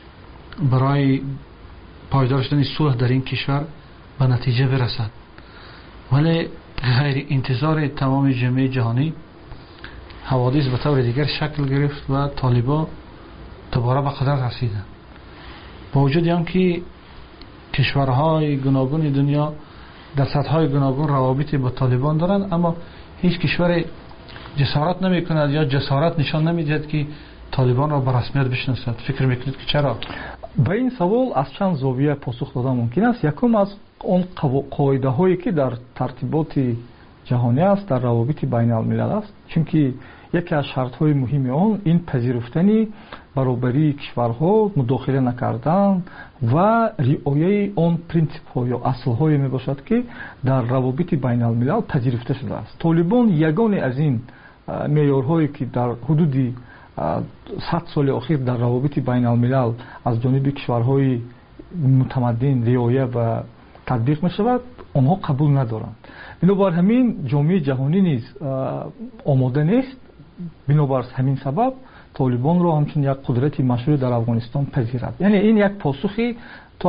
барои пойдор шудани сулҳ дар ин кишвар ба натиҷа бирасад. вале ғайри интизори тамоми ҷомеаи ҷаҳонӣ ҳаводис ба таври дигар шакл гирифт ва толибон дубора ба қудрат расиданд. бо вуҷуди он ки кишварҳои гуногуни дунё дар сатҳҳои гуногун равобити бо толибон доранд, аммо ҳеҷ кишваре ҷасорат намекунад ё ҷасорат нишон намедиҳад ки толибонро ба расмият бишносад. фикр мекунед ки чаро? ба ин савол аз чанд зовия посух додан мумкин аст. Якум аз он қоидаҳое ки дар тартиботи ҷаҳонӣ аст, дар равобити байналмилал аст, чунки яке аз шартҳои муҳими он ин пазируфтани баробарии кишварҳо, мудохила накардан ва риояи он принсипҳо ё аслҳое мебошад ки дар равобити байналмилал пазируфта шудааст. Толибон ягоне аз ин меъёрҳое ки дар ҳудуди 100 соли охир дар равобити байналмилал аз ҷониби кишварҳои мутамаддин риоя ва татбиқ мешавад, онҳо қабул надоранд. бинобар ҳамин ҷомеаи ҷаҳонӣ низ омода нест. бинобар ҳамин сабаб толибонро ҳамчун як қудрати машҳури дар Афғонистон пазирад. яъне ин як посухи то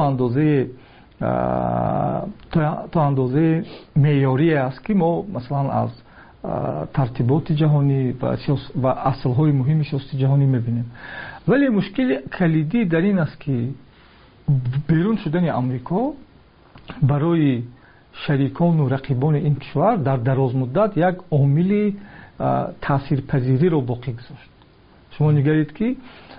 андозае меъёрие аст ки мо масалан аз тартиботи ҷаҳонӣ ва аслҳои муҳими сиёсати ҷаҳонӣ мебинем. вале мушкили калидӣ дар ин аст ки берун шудани амрико барои шарикону рақибони ин кишвар дар дарозмуддат як омили таъсирпазириро боқӣ гузошт. шумо нигаред ки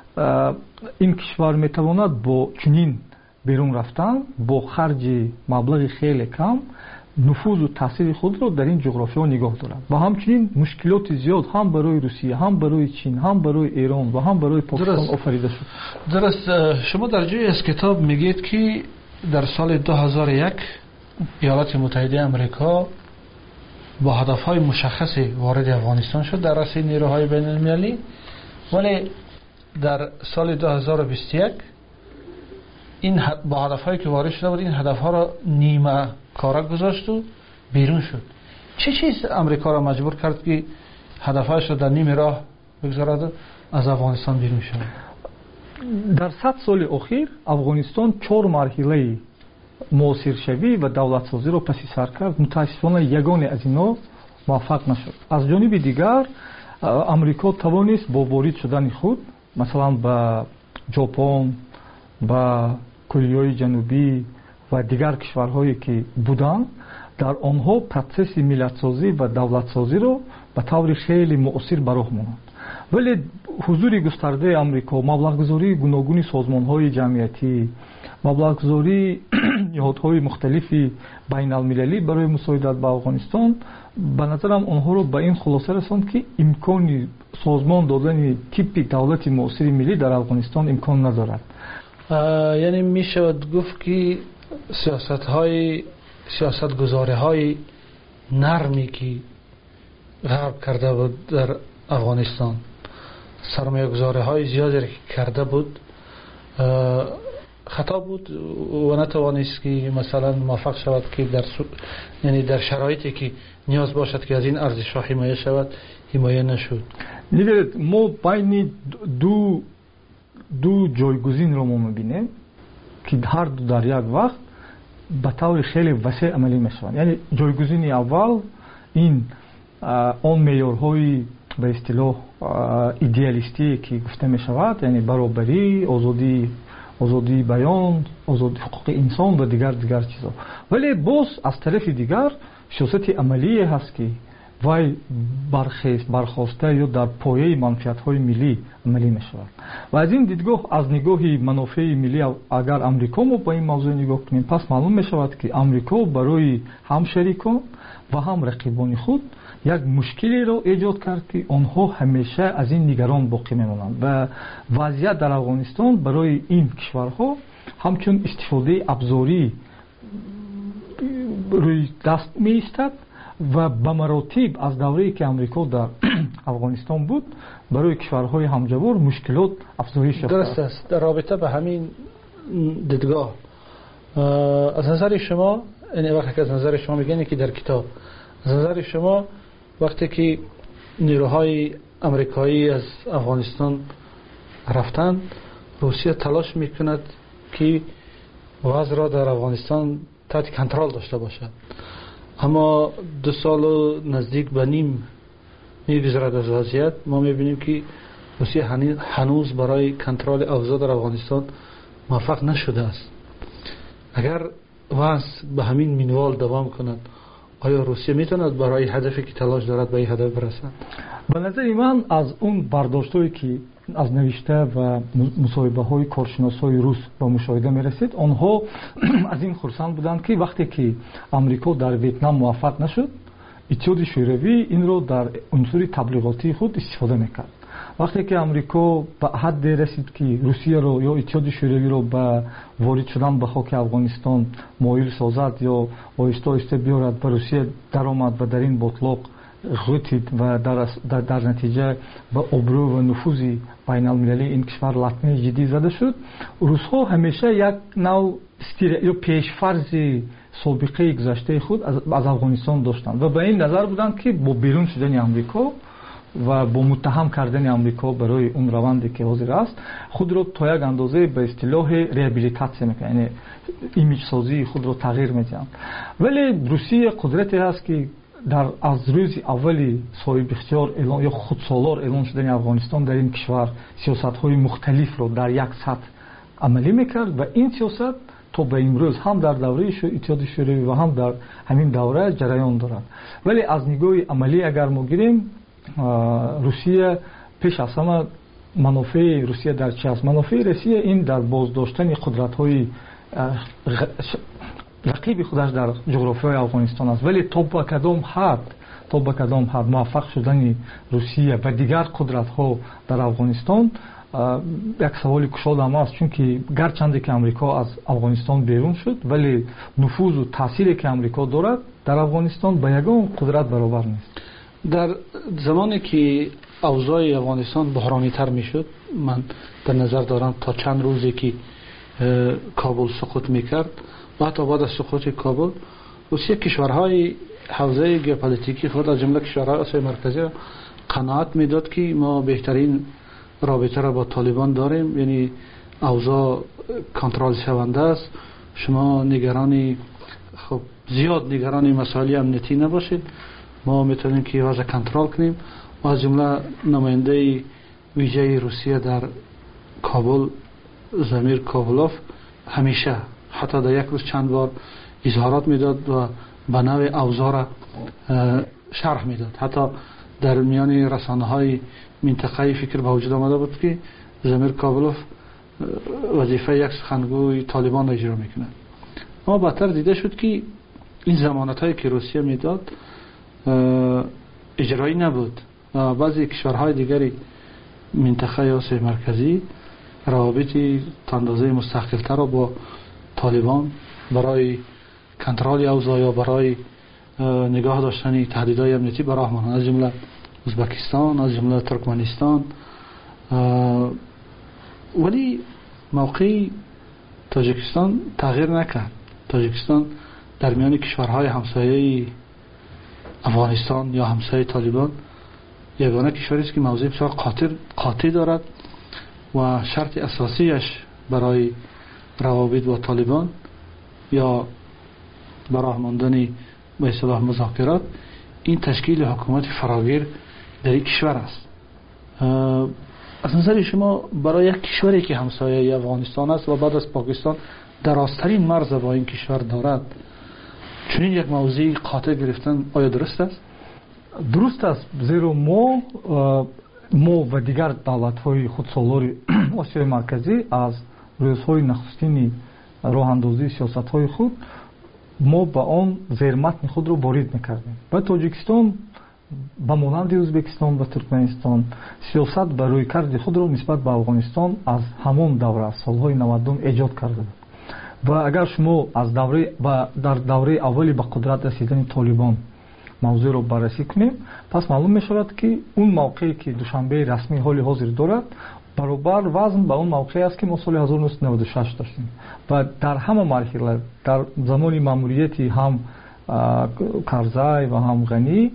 ин кишвар метавонад бо чунин берун рафтан бо харҷи маблағи хеле кам нуфузу таъсири худро дар ин ҷуғрофиҳо нигоҳ дорад ва ҳамчунин мушкилоти зиёд ҳам барои Русия, ҳам барои Чин, ҳам барои Эрон ва ҳам барои Покистон офарида шуд. дуруст, шумо дар ҷойи аз китоб мегӯед ки дар соли 2001 иёлоти муттаҳидаи амрико бо ҳадафҳои мушаххасе вориди Афғонистон шуд дар раси нерӯҳои байналмилалӣ, вале дар соли 2021 ин бо ҳадафҳое ки ворид шуда буд, ин ҳадафҳоро нима кора гузошту берун шуд. чӣ чиз амрикоро маҷбур кард ки ҳадафҳояшро дар ними роҳ бигзораду аз Афғонистон берун шуд? дар 100 соли охир Афғонистон 4 марҳилаи муосиршавӣ ва давлатсозиро паси сар кард. мутаассифона ягоне аз ино муваффақ нашуд. аз ҷониби дигар амрико тавонист бо ворид шудани худ масалан ба ҷопон, ба Кореяи ҷанубӣ ва дигар кишварҳое ки буданд, дар онҳо процесси миллатсозӣ ва давлатсозиро ба таври хеле муосир ба роҳ монанд. вале ҳузури густардаи амрико, маблағгузории гуногуни созмонҳои ҷамъиятӣ, маблағгузории ниҳодҳои мухталифи байналмилалӣ барои мусоидат ба Афғонистон, ба назарам онҳоро ба ин хулоса расонд ки имкони созмон додани типи давлати муосири миллӣ дар Афғонистон имкон надорад. яъне мешавад гуфт ки сиёсатгузориҳои нарме ки ғарб карда буд дар Афғонистон, сармоягузориҳои зиёдеро ки карда буд, خطا بود و نتوانست که مثلا موفق شود که یعنی در شرایطی که نیاز باشد که از این ارزش‌ها حمایه شود حمایه نشد. لیدر ما بین دو جایگزین رو ما می‌بینیم که هر دو در یک وقت به طور خیلی وسیع عملی میشوند. یعنی جایگزین اول این اون معیارهای به اصطلاح ایدئالیستی که گفته میشود، یعنی برابری، آزادی بیان، آزادی حقوق انسان و دیگر چیزا. ولی باز از طرف دیگر سیاست عملی هست که وای برخواسته یا در پایه منفعت‌های ملی عملی می‌شود. و از این دیدگاه از نگاه منافع ملی اگر امریکا ما با این موضوع نگاه کنیم، پس معلوم می‌شود که امریکا برای هم شریکان و هم رقیبان خود یک مشکلی را ایجاد کرد که آنها همیشه از این نگران باقی می‌مانند و وضعیت در افغانستان برای این کشورها همچون استفاده ابزاری روی دست می‌ایستد و به مراتب از دوره‌ای که امریکا در افغانستان بود برای کشورهای همجوار مشکلات افزایش یافت. درست است. در رابطه به همین دیدگاه از نظر شما، یعنی وقتی که از نظر شما میگن که در کتاب از نظر شما وقتی که نیروهای امریکایی از افغانستان رفتند، روسیه تلاش میکند که وضع را در افغانستان تحت کنترل داشته باشد، اما 2 سال و نزدیک به نیم میگذرد از وضعیت ما میبینیم که روسیه هنوز برای کنترل اوضاع در افغانستان موفق نشده است. اگر وضع به همین منوال دوام کند، آیا روسیه میتواند برای هدفی که تلاش دارد به این هدف برسد؟ به نظر من از اون برداشت‌هایی که از نوشته و مصاحبه‌های کارشناسای روس با مشاهده می‌رسید، آنها از این خرسند بودند که وقتی که آمریکا در ویتنام موفق نشد، اتحاد شوروی این رو در عنصر تبلیغاتی خود استفاده می‌کرد. وقتی که آمریکا به حد رسید که روسیه رو یا اتحاد شوروی رو به وارد شدن به خاک افغانستان مایل سازد یا آهسته آهسته بیارد، به روسیه درآمد و در این بطلاق غوتید و در نتیجه به ابرو و نفوذ بین المللی این کشور لطمه جدی زده شد. روس‌ها همیشه یک نوع یا پیشفرض سابقه گذشته خود از افغانستان داشتند و به این نظر بودند که با بیرون شدن آمریکا و با متهم کردن آمریکا برای اون روندی که حاضر است خود را تا یک اندازه به اصطلاح ریابیلیتاسیون میکنند، یعنی ایمیج سازی خود را تغییر میدهند. ولی روسیه قدرتی هست که از روز اولی صاحب اختیار اعلان یا خودسالار اعلان شدن افغانستان در این کشور سیاست‌های مختلف رو در یک سطح عملی میکرد و این سیاست تا به امروز هم در دوره اتحاد شوروی و هم در همین دوره جریان دارد. ولی از نگاه عملی اگر ما گیریم، روسیه پیش از همه منافع روسیه در چی است؟ منافع روسیه این در بازداشتن قدرت‌های رقیب خودش در جغرافیای افغانستان است. ولی تا به کدام حد موفق شدن روسیه و دیگر قدرت‌ها در افغانستان یک سوال کشاده هم است، چون که گرچند که امریکا از افغانستان بیرون شد ولی نفوذ و تأثیری که امریکا دارد در افغانستان به یگان قدرت برابر نیست. در زمانی که اوضاع افغانستان بحرانی تر می شد، من در نظر دارم تا چند روزی که کابل سقوط می کرد و حتی بعد از سقوط کابل روسیه کشورهای حوزه ژئوپلیتیکی خود از جمله کشورهای آسیای مرکزی را قناعت می داد که ما بهترین رابطه را با طالبان داریم، یعنی اوضاع کنترل شونده است، شما زیاد نگران مسائل امنیتی نباشید، ما میتونیم که وضع کنترل کنیم. و از جمله نماینده ویژه روسیه در کابل زمیر کابلوف همیشه حتی در یک روز چند بار اظهارات میداد و به نوع اوضاع را شرح میداد. حتی در میان رسانه‌های منطقه‌ای فکر به وجود آمده بود که زمیر کابلوف وظیفه یک سخنگوی طالبان را اجرا میکنه. اما بعدتر دیده شد که این ضمانت‌هایی که روسیه میداد اجرایی نبود. بعضی کشورهای دیگری منطقه آسیای مرکزی روابطی تا اندازه مستحکم‌تر را با طالبان برای کنترل اوضاع یا برای نگاه داشتن تهدیدهای امنیتی به راه ماندند، از جمله ازبکستان، از جمله ترکمنستان. ولی موقعی تاجیکستان تغییر نکرد. تاجیکستان در میان کشورهای همسایه افغانستان یا همسایه طالبان یگانه کشوری است که موضع بسیار قاطع دارد و شرط اساسیش برای روابط با طالبان یا برای ماندن به اصطلاح مذاکرات این تشکیل حکومت فراگیر در این کشور است. از نظر شما برای یک کشوری که همسایه افغانستان است و بعد از پاکستان درازترین مرز با این کشور دارد چنین یک موضوع قاطع گرفتن آیا درست است؟ درست است، زیرا ما و دیگر دولت‌های خودسالار آسیای مرکزی از روزهای نخستین راه‌اندازی سیاست‌های خود ما با آن زیرمتن خود را وارد می‌کردیم. و تاجیکستان با مانند ازبکستان و ترکمنستان سیاست و رویکرد خود را نسبت به افغانستان از همان دوره از سالهای 90 ایجاد کرده بود. و اگر شما از در دوره اولی به قدرت رسیدن طالبان موضوع رو بررسی کنیم، پس معلوم می شود که اون موقعی که دوشنبه رسمی حال حاضر دارد برابر وزن به اون موقعی است که ما سال 1996 داشتیم. و در همه مرحله در زمان ماموریتی هم کرزای و هم غنی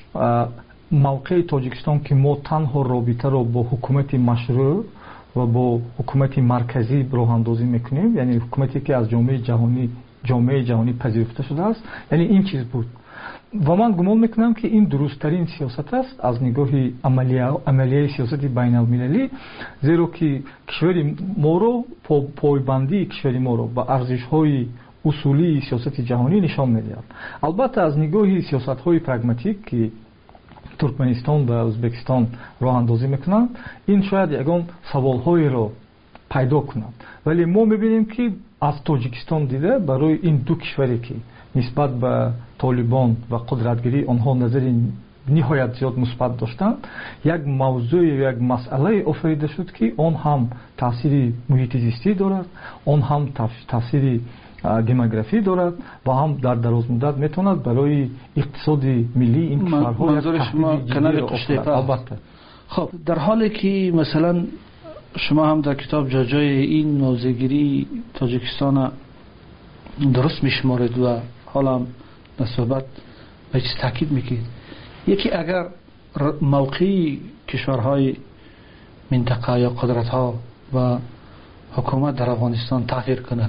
موقع تاجیکستان که ما تنها رابطه رو با حکومت مشروع و با حکومت مرکزی راه اندازی میکنیم، یعنی حکومتی که از جامعه جهانی پذیرفته شده است، یعنی این چیز بود. و من گمان میکنم که این درستترین سیاست است از نگاه عملیه سیاست بین المللی، زیرا که کشور ما رو پایبندی کشور ما رو با ارزش های اصولی سیاست جهانی نشان میدهد. البته از نگاه سیاست های پراگماتیک که ترکمنستان و ازبکستان راه اندازی میکنند، این شاید یگان سوال های رو پیدا کنند، ولی ما میبینیم که از تاجیکستان دیده برای این دو کشوری که نسبت به طالبان و قدرتگیری آنها نظر نهایت زیاد مثبت داشتند، یک موضوع یک مسئله آفریده شد که آن هم تاثیر محیط زیستی دارد، آن هم تاثیر دموگرافی دارد و هم در دراز مدت میتواند برای اقتصاد ملی این کشورها یک تهدید جدی را خب در حالی که مثلا شما هم در کتاب جای این موضوعگیری تاجیکستان درست میشمارید و حالا در صحبت به چیز تاکید میکنید، یکی اگر موقعی کشورهای منطقه یا قدرت‌ها و حکومت در افغانستان تغییر کند،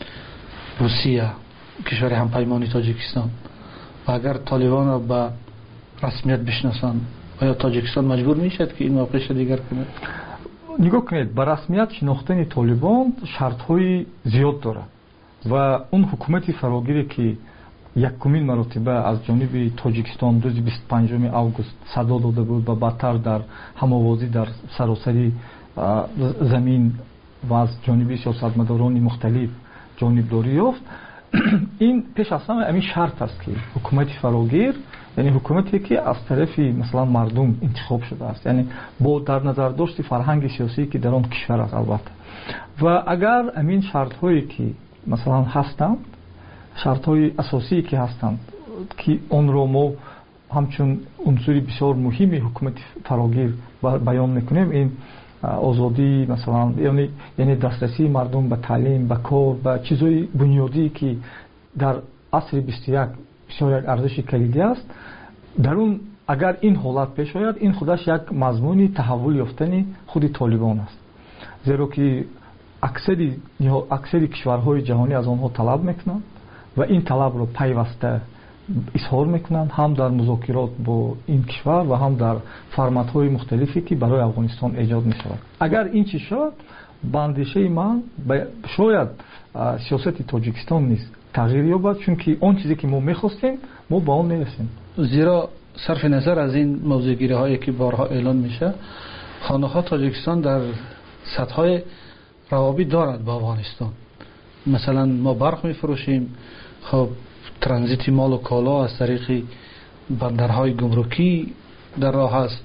روسیه کشور همپیمانی تاجیکستان، و اگر طالبان را به رسمیت بشناسند، آیا تاجیکستان مجبور میشد که این موقعش دیگر کند؟ نگاه کنید، به رسمیت شناختن طالبان شرط‌های زیاد دارد و اون حکومت فراگیری که یکمین مرتبه از جانب تاجیکستان روز 25 اوگوست صدا داده بود و بعدتر در هماوازی در سراسری زمین و از جانب سیاستمداران مختلف جانبداری یافت، این پیش از همه همین شرط است که حکومت فراگیر، یعنی حکومتی که از طرف مثلا مردم انتخاب شده است، یعنی با در نظر داشت فرهنگ سیاسی که در آن کشور است البته. و اگر همین شرط هایی که مثلا هستند، شرط های اساسی که هستند که آن رو ما همچون عنصری بسیار مهمی حکومت فراگیر بیان میکنیم، این آزادی مثلا یعنی دسترسی مردم به تعلیم، به کار، به چیزهای بنیادی که در عصر 21 بسیار یک ارزش کلیدی است، در اون اگر این حالت پیش آید، این خودش یک مضمون تحول یافتن خود طالبان است، زیرا که اکثر کشورهای جهانی از آنها طلب میکنند و این طلب رو پیوسته اظهار میکنند، هم در مذاکرات با این کشور و هم در فرمت‌های مختلفی که برای افغانستان ایجاد میشود. اگر این چیز شد، به اندیشه من شاید سیاست تاجیکستان نیز تغییر یابد، چون که آن چیزی که ما میخواستیم ما با آن نرسیم. زیرا صرف نظر از این موضوعگیری هایی که بارها اعلان میشه، خانه‌ها تاجیکستان در سطح‌های روابط دارد با افغانستان. مثلا ما برق میفروشیم، خب ترانزیت مال و کالا از طریق بندرهای گمرکی در راه است.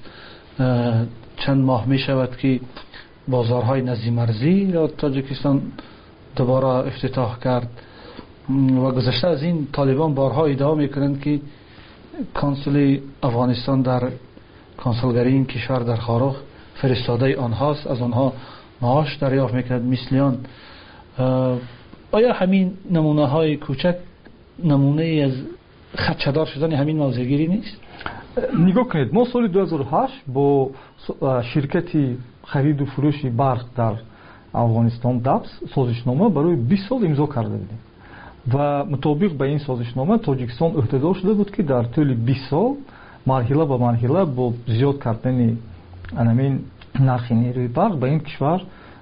چند ماه می شود که بازارهای نزدیک مرزی را تاجیکستان دوباره افتتاح کرد و گذشته از این طالبان بارها ادعا میکنند که کنسول افغانستان در کنسولگری این کشور در خارخ فرستاده آنهاست، از آنها معاش دریافت میکند. مثلیان آیا همین نمونه های کوچک نمونه از خدشه‌دار شدن همین موضوعگیری نیست؟ نگاه کنید، ما سال 2008 با شرکتی خرید و فروش برق در افغانستان دبس سازشنامه برای 20 سال امضا کرده بودیم و مطابق به این سازشنامه تاجیکستان اقتدار شده بود که در طول 20 سال مرحله به مرحله با زیاد کردن همین نرخ نیروی برق به این کشور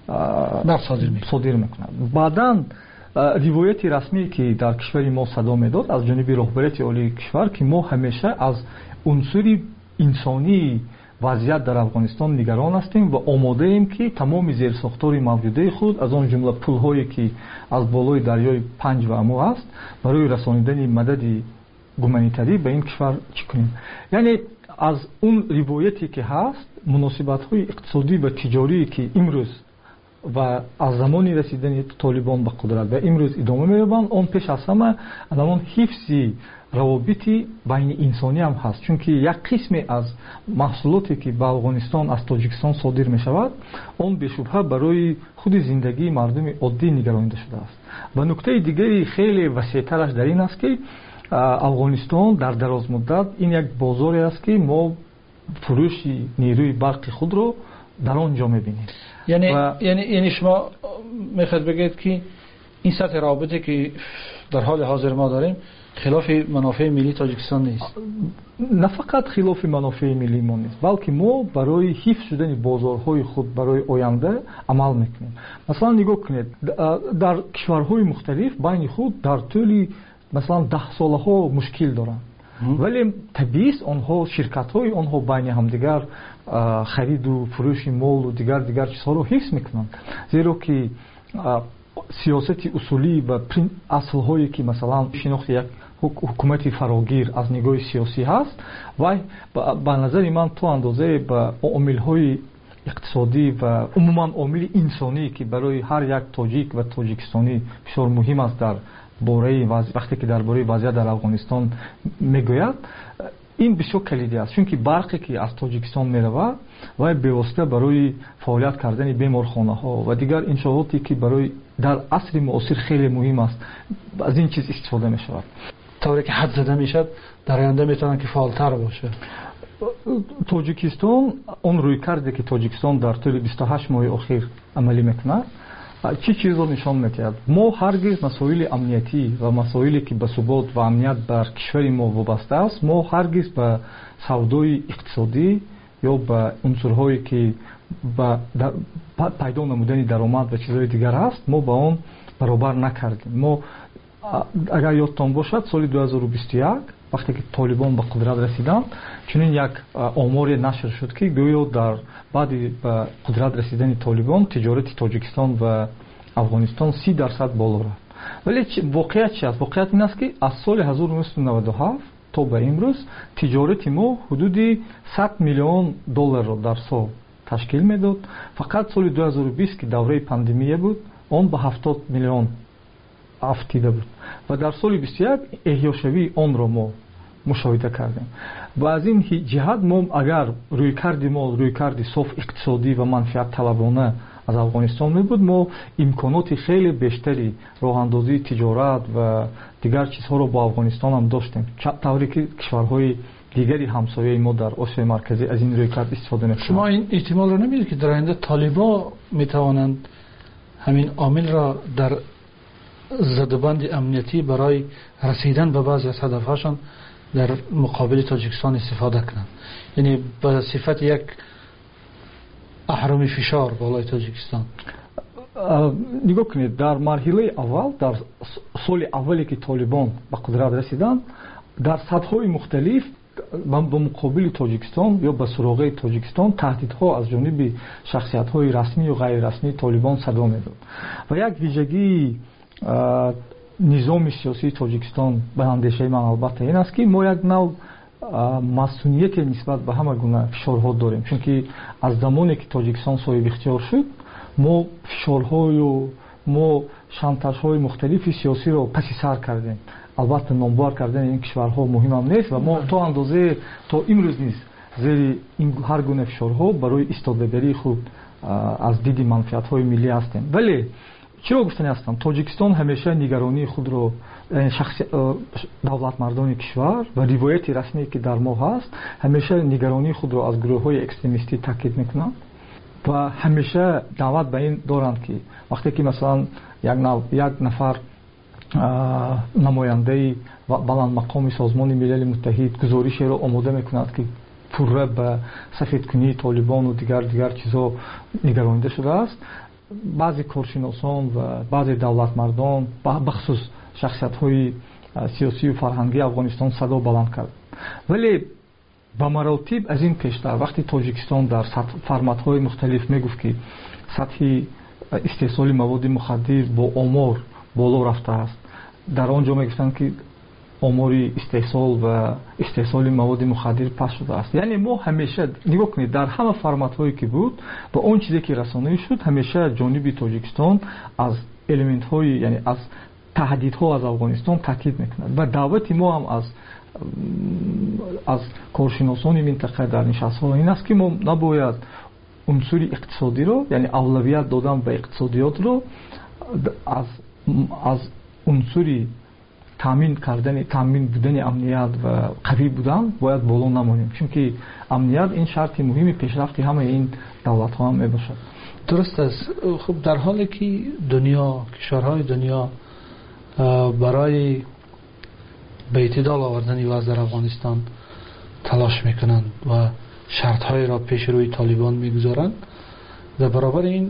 صادر میکنند. بعداً روایتی رسمی که در کشور ما صدا میداد از جانب رهبریت عالی کشور که ما همیشه از عنصر انسانی وضعیت در افغانستان نگران هستیم و آماده ایم که تمام زیرساخت‌های موجوده خود از آن جمله پل‌هایی که از بالای دریای پنج و امو است برای رسانیدن مدد گومانیتری به این کشور چکنیم. یعنی از اون روایتی که هست مناسبت‌های اقتصادی و تجاری که امروز و از زمانی رسیدن طالبان به قدرت و امروز ادامه می‌یابند، اون پیش از همه الان حفظ روابط بین انسانی هم هست، چون که یک قسمی از محصولاتی که به افغانستان از تاجیکستان صادر می شود اون به شبهه برای خود زندگی مردم عادی نگرانیده شده است. و نکته دیگری خیلی وسیع‌ترش در این است که افغانستان در دراز مدت این یک بازاری است که ما فروش نیروی برق خود رو در آنجا می‌بینیم. یعنی شما میخواید بگید که این سطح رابطه که در حال حاضر ما داریم خلاف منافع ملی تاجیکستان نیست؟ نه فقط خلاف منافع ملی ما نیست، بلکه ما برای حفظ شدن بازارهای خود برای آینده عمل میکنیم. مثلا نگاه کنید، در کشورهای مختلف بین خود در طول مثلا 10 سالها مشکل دارند، ولی طبیعی است آنها شرکت‌های آنها بین همدیگر خرید و فروش مال و دیگر چیزها رو حفظ میکنند، زیرا که سیاست اصولی و اصل‌هایی که مثلا شناخت یک حکومت فراگیر از نگاه سیاسی هست و به نظر من تو اندازه به عامل‌های اقتصادی و عموما عامل انسانی که برای هر یک تاجیک و تاجیکستانی بسیار مهم است در باره وقتی که درباره وضعیت در افغانستان میگوید، این بسیار کلیدی است، چون که برقی که از تاجیکستان میرود و به واسطه برای فعالیت کردن بیمارخانه‌ها و دیگر انشاءاتی که برای در عصر معاصر خیلی مهم است از این چیز استفاده می شود. طوری که حد زده میشد در آینده میتونن که فعالتر باشه. تاجیکستان اون روی کرده که تاجیکستان در طول 28 ماه اخیر عملی میکنه چی چیز رو نشان میدهد؟ ما هرگز مسائل امنیتی و مسائلی که به ثبات و امنیت بر کشور ما وابسته است، ما هرگز به سودای اقتصادی یا به عنصرهایی که به پیدا نمودن درآمد و چیزهای دیگر است ما با آن برابر نکردیم. ما اگر یادتان باشد سال 2021 وقتی که طالبان به قدرت رسیدند چنین یک آماری نشر شد که گویا در بعد به قدرت رسیدن طالبان تجارت تاجیکستان و افغانستان 30% بالا رفت. ولی واقعیت چی است؟ واقعیت این است که از سال 1997 تا به امروز تجارت ما حدود 100 میلیون دلار را در سال تشکیل میداد. فقط سال 2020 که دوره پاندمی بود اون به 70 میلیون افتیده بود و در سال 21 احیاشوی اون را ما مشاهده کردیم. و از این جهت ما اگر رویکرد صاف اقتصادی و منفعت طلبانه از افغانستان می بود، ما امکانات خیلی بیشتری راه اندازی تجارت و دیگر چیزها رو با افغانستان هم داشتیم، طوری که کشورهای دیگری همسایه ما در آسیای مرکزی از این رویکرد استفاده می‌کنند. شما این احتمال رو نمیدید که در آینده طالبان میتوانند همین عامل را در زدبند امنیتی برای رسیدن به بعضی از هدفهاشون در مقابل تاجیکستان استفاده کنند، یعنی به صفت یک اهرم فشار بالای تاجیکستان؟ نگاه کنید، در مرحله اول در سال اولی که طالبان به قدرت رسیدند در سطح‌های مختلف به مقابل تاجیکستان یا به سراغ تاجیکستان تهدیدها از جانب شخصیت‌های رسمی و غیر رسمی طالبان صدا می‌داد و یک ویژگی نظام سیاسی تاجیکستان به اندیشه من البته این است که ما یک نوع مسئولیت نسبت به همه گونه فشارها داریم، چون که از زمانی که تاجیکستان صاحب اختیار شد ما فشارهای و ما شانتاژهای مختلف سیاسی رو پس سر کردیم. البته نامبر کردن این کشورها مهم هم نیست و ما تا اندازه تا امروز نیست زیر این هر گونه فشارها برای ایستادگی خود از دید منفعت‌های ملی هستیم. ولی چرا گفتنی هستم تاجیکستان همیشه نگرانی خود رو دولت مردان کشور و روایت رسمی که در ما هست همیشه نگرانی خود رو از گروه های اکستریمیستی تاکید میکنند و همیشه دعوت به این دارند که وقتی که مثلا یک نفر نماینده بلند مقام سازمان ملل متحد گزارش رو آماده میکند که پوره به سفیدکنی طالبان و دیگر چیزا نگرانیده شده است، بعضی کارشناسان و بعضی دولت مردان بخصوص شخصیت های سیاسی و فرهنگی افغانستان صدا بلند کرد. ولی با مراتب از این پیشتر وقتی تاجیکستان در فرمت های مختلف میگفت که سطح استحصال مواد مخدر با آمار بالا رفته است، در آنجا میگفتند که آمار استحصال مواد مخدر پس شده است. یعنی ما همیشه نگاه کنید در همه فرمت هایی که بود با اون چیزی که رسانه‌ای شد همیشه جانب تاجیکستان از الیمنت های یعنی از تهدیدها از افغانستان تاکید میکند و دعوت ما هم از کارشناسان منطقه در نشست‌ها این است که ما نباید عنصر اقتصادی رو یعنی اولویت دادن به اقتصادیات رو از عنصر تامین بودن امنیت و قوی بودن باید بالا نمانیم، چون که امنیت این شرط مهمی پیشرفت همه این دولت ها هم میباشد. درست است. خب در حالی که کشورهای دنیا برای به اعتدال آوردن وضع در افغانستان تلاش میکنند و شرط های را پیش روی طالبان میگذارند، در برابر این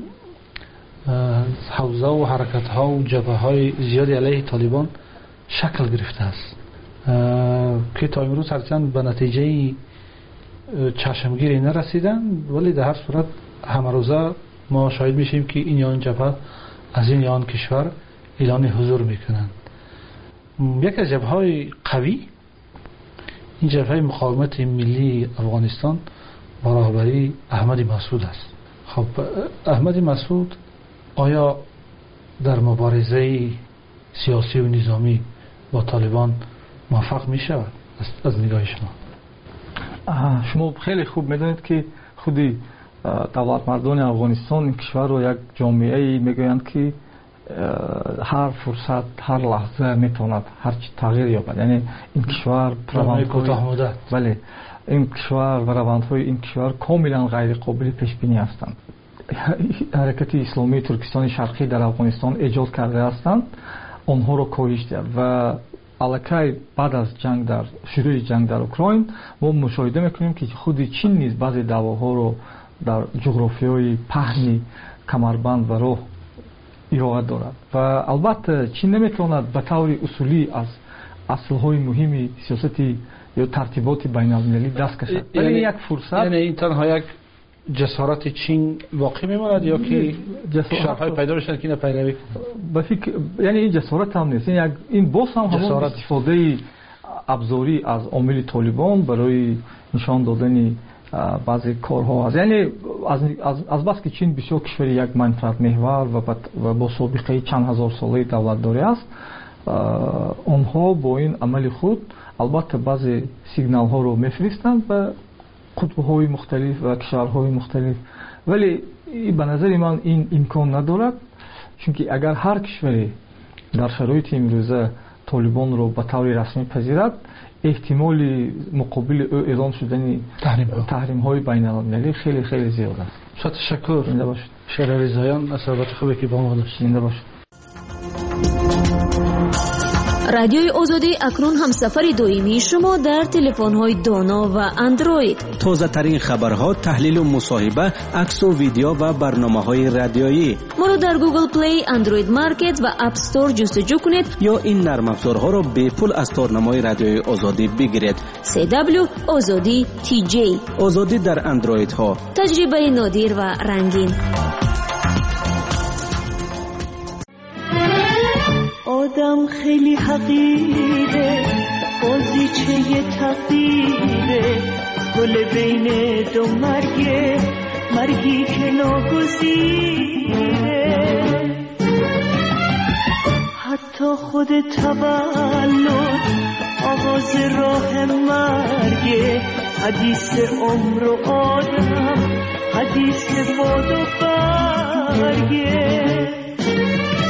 حوزه و حرکت ها و جبهه های زیادی علیه طالبان شکل گرفته است که تا امروز هرچند به نتیجه چشمگیری نرسیدن، ولی در هر صورت همه روزه ما شاهد میشیم که این یا آن جبهه از این یا آن کشور اعلان حضور میکنند. یک از جبهه های قوی این جبهه مقاومت ملی افغانستان با رهبری احمدی مسعود است. خب احمدی مسعود آیا در مبارزه سیاسی و نظامی با طالبان موفق می شود از نگاه شما؟ شما خیلی خوب میدونید که خودی دولت مردان افغانستان این کشور رو یک جامعه میگویند که هر فرصت هر لحظه میتواند هر چی تغییر یابد. یعنی این کشور بله این کشور و روندهای این کشور کاملا غیر قابل پیش بینی هستند. حرکت اسلامی ترکستان شرقی در افغانستان ایجاد کرده هستند، آنها رو کاهش داد و الکی بعد از شروع جنگ در اوکراین ما مشاهده میکنیم که خود چین نیز بعضی دعواها رو در جغرافیای پهنی کمربند و راه ایراد دارد و البته چین نمیتواند به طور اصولی از اصلهای مهمی سیاستی یا ترتیبات بین المللی دست کشد. ولی یک فرصت یعنی این تنها یک جسارت چین واقع میماند یا که شرحهای پیدا بشن که پیروی کنند؟ یعنی این جسارت هم نیست، این باز هم همون استفاده ابزاری از عامل طالبان برای نشان دادن بعضی کارها هست. یعنی از بس که چین بسیار کشور یک منفعت محور و با سابقه چند هزار ساله دولتداری است، آنها با این عمل خود البته بعضی سیگنال ها رو میفرستند به قطب‌های مختلف و کشورهای مختلف، ولی به نظر من این امکان ندارد، چون که اگر هر کشوری در شرایط امروزه طالبان رو به طور رسمی پذیرد احتمال مقابل او اعلان شدن تحریم های بین المللی خیلی خیلی زیاد است. تشکر. شهریار رضاییان از صحبت خوبی که با ما داشتید. رادیوی آزادی اکنون هم سفر دائمی شما در تلفن‌های دانا و اندروید. تازه ترین خبرها، تحلیل و مصاحبه، عکس و ویدیو و برنامه‌های رادیویی. ما رو در گوگل پلی، اندروید مارکت و اپ استور جستجو کنید یا این نرم افزارها رو به پول از تارنمای رادیوی آزادی بگیرید. CW آزادی TJ. آزادی در اندروید ها. تجربه نادر و رنگین. آدم خیلی حقیره، بازیچه تقدیره، گل بین دو مرگی که ناگزیره. حتی خود تولد آغاز راه مرگه، حدیث عمر و آدم، حدیث باد و برگه.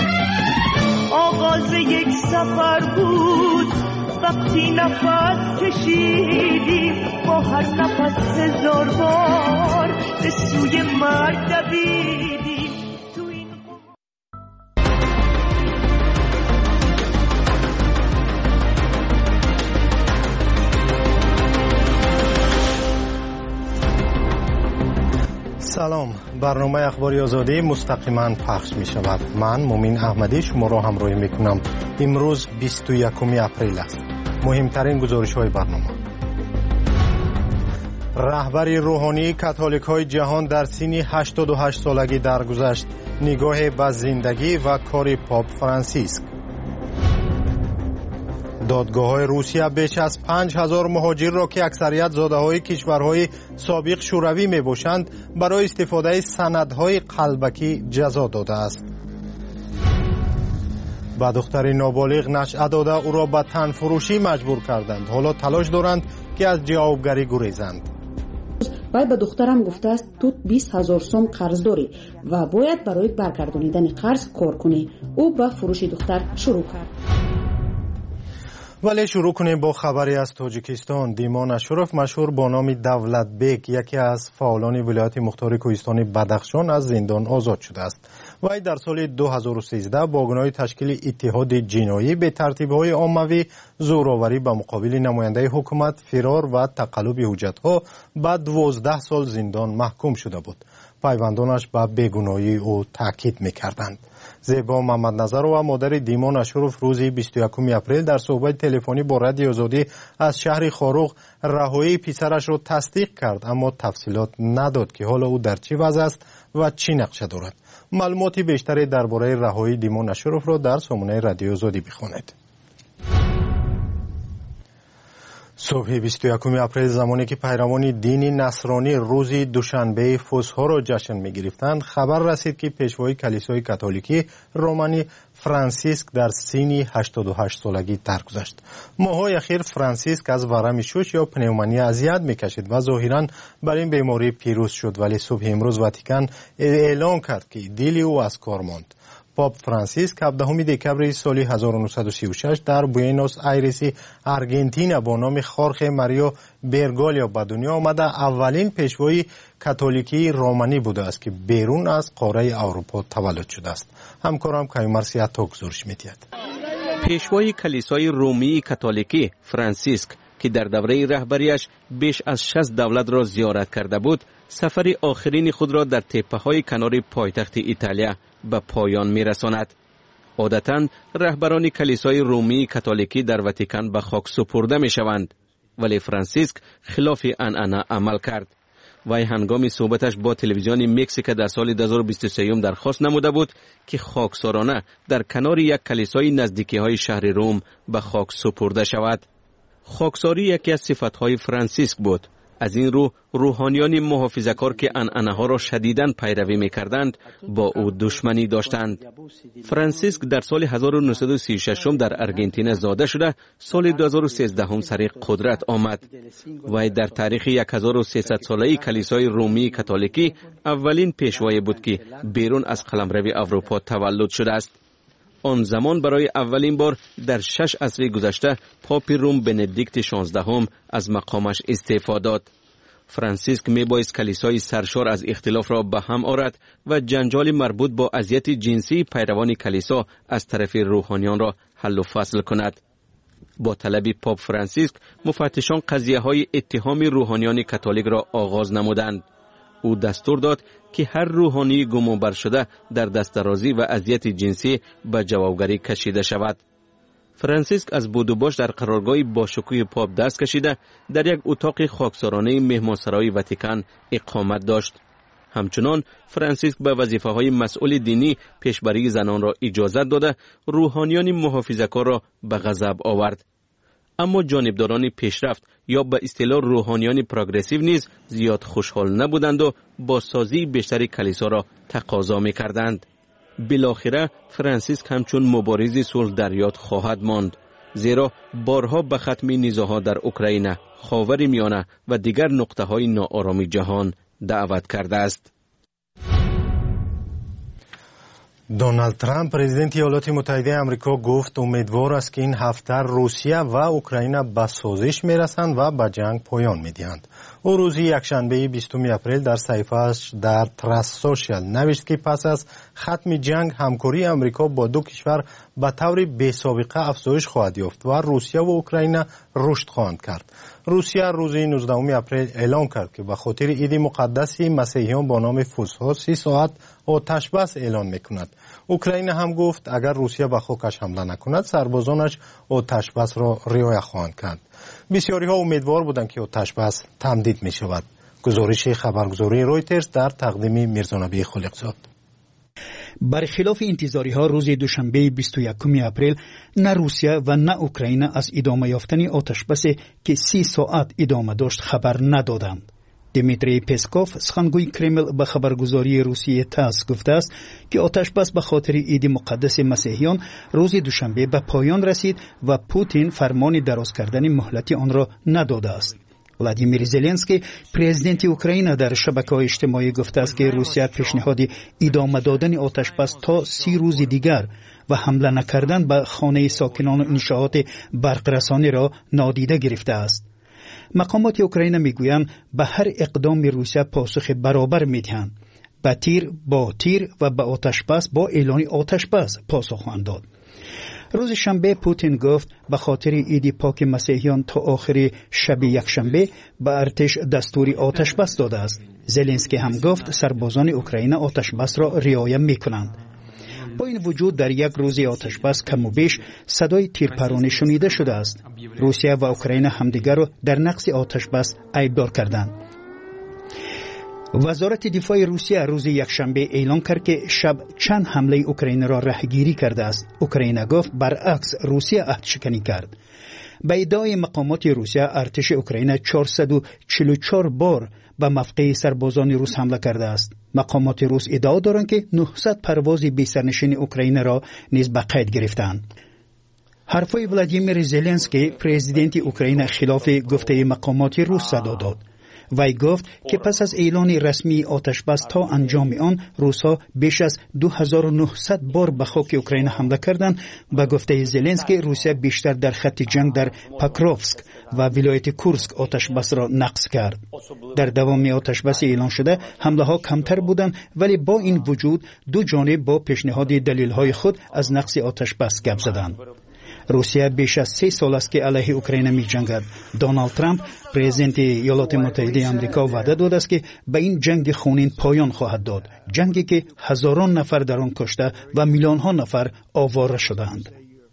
یک سفر بود وقتی نفس کشیدیم با هر نفس 1000 بار به سوی مرگ دویدیم. سلام، برنامه اخباری آزادی مستقیما پخش می شود. من مومین احمدی شما را همراهی می کنم. امروز 21 اپریل است. مهمترین گزارش های برنامه: رهبری روحانی کاتولیک های جهان در سن 88 سالگی درگذشت. نگاه به زندگی و کار پاپ فرانسیسک. دادگاه‌های روسیه بیش از 5000 مهاجر را که اکثریت زاده‌های کشورهای سابق شوروی میباشند برای استفاده سندهای قلبکی جزا داده است. به دختر نابالغ نشأه داده او را به تن فروشی مجبور کردند. حالا تلاش دارند که از جوابگری گریزند. وی به دخترم گفته است تو 20,000 سوم قرض داری و باید برای برگردانیدن قرض کار کنی. او به فروش دختر شروع کرد. ولی شروع کنیم با خبری از تاجیکستان. دیمان اشرف مشهور با نام دولت بیگ یکی از فعالان ولایت مختار کوهستان بدخشان از زندان آزاد شده است. وی در سال 2013 با گناه تشکیل اتحاد جنایی به ترتیب‌های عمومی، زورآوری به مقابل نماینده حکومت، فرار و تقلب حجت‌ها بعد 12 سال زندان محکوم شده بود. پیوندانش به بیگناهی او تاکید می‌کردند. زیبا محمد نظر و مادر دیمان اشرف روز 21 اپریل در صحبت تلفنی با رادیو آزادی از شهر خاروق رهایی پسرش را تصدیق کرد، اما تفصیلات نداد که حالا او در چه وضع است و چی نقشه دارد. معلومات بیشتری درباره رهایی دیمان اشرف را در سامانه رادیو آزادی بخوانید. صبح 21 اپریل زمانی که پیروان دین نصرانی روز دوشنبه فسح را جشن می‌گرفتند، خبر رسید که پیشوای کلیسای کاتولیکی رومانی فرانسیسک در سن 88 سالگی درگذشت. ماه‌های اخیر فرانسیسک از ورم شوش یا پنومونی اذیت می‌کشید و ظاهراً بر این بیماری پیروز شد، ولی صبح امروز واتیکان اعلام کرد که دل او از کار ماند. پاپ فرانسیسک 17 دکبر سال 1936 در بوئنوس آیرس آرژانتین با نام خورخه ماریو برگالیا به دنیا آمده اولین پیشوای کاتولیکی رومانی بوده است که بیرون از قاره اروپا تولد شده است. همکارم کایمر سیاتو گزارش می‌دهد. پیشوای کلیسای رومی کاتولیکی فرانسیسک که در دوره رهبریش بیش از 60 دولت را زیارت کرده بود، سفر آخرین خود را در تپه‌های کنار پایتخت ایتالیا به پایان می‌رساند. عادتاً رهبران کلیسای رومی کاتولیکی در واتیکان به خاک سپرده می‌شوند، ولی فرانسیسک خلاف عنعنه عمل کرد. وی هنگام صحبتش با تلویزیون مکزیک در سال 2023 درخواست نموده بود که خاکسارانه در کنار یک کلیسای نزدیکی‌های شهر روم به خاک سپرده شود. خاکساری یکی از صفت‌های فرانسیسک بود. از این رو روحانیان محافظه‌کار که عنعنه‌ها را شدیداً پیروی می‌کردند با او دشمنی داشتند. فرانسیسک در سال 1936 در آرژانتین زاده شده، سال 2013 سر قدرت آمد. وی در تاریخ 1300 ساله کلیسای رومی کاتولیکی اولین پیشوای بود که بیرون از قلمرو اروپا تولد شده است. آن زمان برای اولین بار در 6 عصر گذشته پاپ روم بندیکت 16 از مقامش استعفا داد. فرانسیسک میبایست کلیسای سرشار از اختلاف را به هم آورد و جنجال مربوط با اذیت جنسی پیروان کلیسا از طرف روحانیان را حل و فصل کند. با طلب پاپ فرانسیسک مفتشان قضیه های اتهام روحانیان کاتولیک را آغاز نمودند. او دستور داد که هر روحانی گمانبر شده در دسترازی و اذیت جنسی به جوابگری کشیده شود. فرانسیسک از بود و باش در قرارگاه باشکوه پاپ دست کشیده در یک اتاق خاکسارانه مهمانسرای واتیکان اقامت داشت. همچنان فرانسیسک به وظیفه‌های مسئول دینی پیشبری زنان را اجازت داده روحانیان محافظه‌کار را به غضب آورد. اما جانبداران پیشرفت یا به اصطلاح روحانیان پروگرسیو نیز زیاد خوشحال نبودند و بازسازی بیشتر کلیسا را تقاضا می‌کردند. بالاخره فرانسیسک همچون مبارز صلح در یاد خواهد ماند، زیرا بارها به ختم نیزه‌ها در اوکراین، خاورمیانه و دیگر نقطه‌های ناآرام جهان دعوت کرده است. دونالد ترامپ پرزیدنت ایالات متحده آمریکا گفت امیدوار است که این هفته روسیه و اوکراین به سازش میرسند و به جنگ پایان میدهند. او روز یکشنبه 20 اپریل در صفحه‌اش در ترست سوشال نوشت که پس از ختم جنگ همکاری آمریکا با دو کشور به طور بی‌سابقه افزایش خواهد یافت و روسیه و اوکراین رشد خواهند کرد. روسیه روز 19 اپریل اعلام کرد که به خاطر عید مقدس مسیحیان با نام فسح 30 ساعت آتش بس اعلان میکند. اوکراین هم گفت اگر روسیه به خاکش حمله نکند سربازانش آتش بس را رعایت خواهند کرد. بسیاری ها امیدوار بودند که آتش بس تمدید می شود. گزارش خبرگزاری رویترز در تقدیم میرزانبی خالقزاد. برخلاف انتظاری ها روز دوشنبه 21 اپریل نه روسیه و نه اوکراین از ادامه یافتن آتش بس که 30 ساعت ادامه داشت خبر ندادند. دیمیتری پسکوف سخنگوی کرمل به خبرگزاری روسیه تاس گفته است که آتش بس به خاطر عید مقدس مسیحیان روز دوشنبه به پایان رسید و پوتین فرمان دراز کردن مهلت آن را نداده است. ولادیمیر زلنسکی پرزیدنت اوکراین در شبکه‌های اجتماعی گفته است که روسیه پیشنهاد ادامه دادن آتش بس تا 30 روز دیگر و حمله نکردن به خانه ساکنان و انشاءات برقرسانی را نادیده گرفته است. مقامات اوکراین میگویند به هر اقدام روسیه پاسخ برابر میدهند. با تیر با تیر و به آتش بس با اعلان آتش بس پاسخ خواهند داد. روز شنبه پوتین گفت به خاطر عید پاک مسیحیان تا آخر شب یکشنبه به ارتش دستوری آتش بس داده است. زلنسکی هم گفت سربازان اوکراین آتش بس را رعایت میکنند. با این وجود در یک روز آتش بس کم و بیش صدای تیرپرانی شنیده شده است. روسیه و اوکراین همدیگر را در نقض آتش بس عیبدار کردند. وزارت دفاع روسیه روز یکشنبه اعلام کرد که شب چند حمله اوکراین را رهگیری کرده است. اوکراین گفت برعکس روسیه عهد شکنی کرد. به ادعای مقامات روسیه ارتش اوکراین 444 بار به موقع سربازان روس حمله کرده است. مقامات روس ادعا دارند که 900 پرواز بی سرنشین اوکراین را نیز به قید گرفتند. حرفای ولادیمیر زلنسکی پرزیدنت اوکراین خلاف گفته مقامات روس صدا داد. وی گفت که پس از اعلان رسمی آتش بس تا انجام آن روس‌ها بیش از 2900 بار به خاک اوکراین حمله کردند. به گفته زلنسکی روسیه بیشتر در خط جنگ در پاکروفسک و ولایت کورسک آتش بس را نقض کرد. در دوام آتش بس اعلان شده حمله ها کمتر بودند، ولی با این وجود دو جانب با پیشنهاد دلیل های خود از نقض آتش بس گپ زدند. روسیه بیش از 3 سال است که علیه اوکراین می جنگد. دونالد ترامپ پرزیدنت ایالات متحده آمریکا وعده داده است که به این جنگ خونین پایان خواهد داد، جنگی که هزاران نفر در آن کشته و میلیون ها نفر آواره شدند.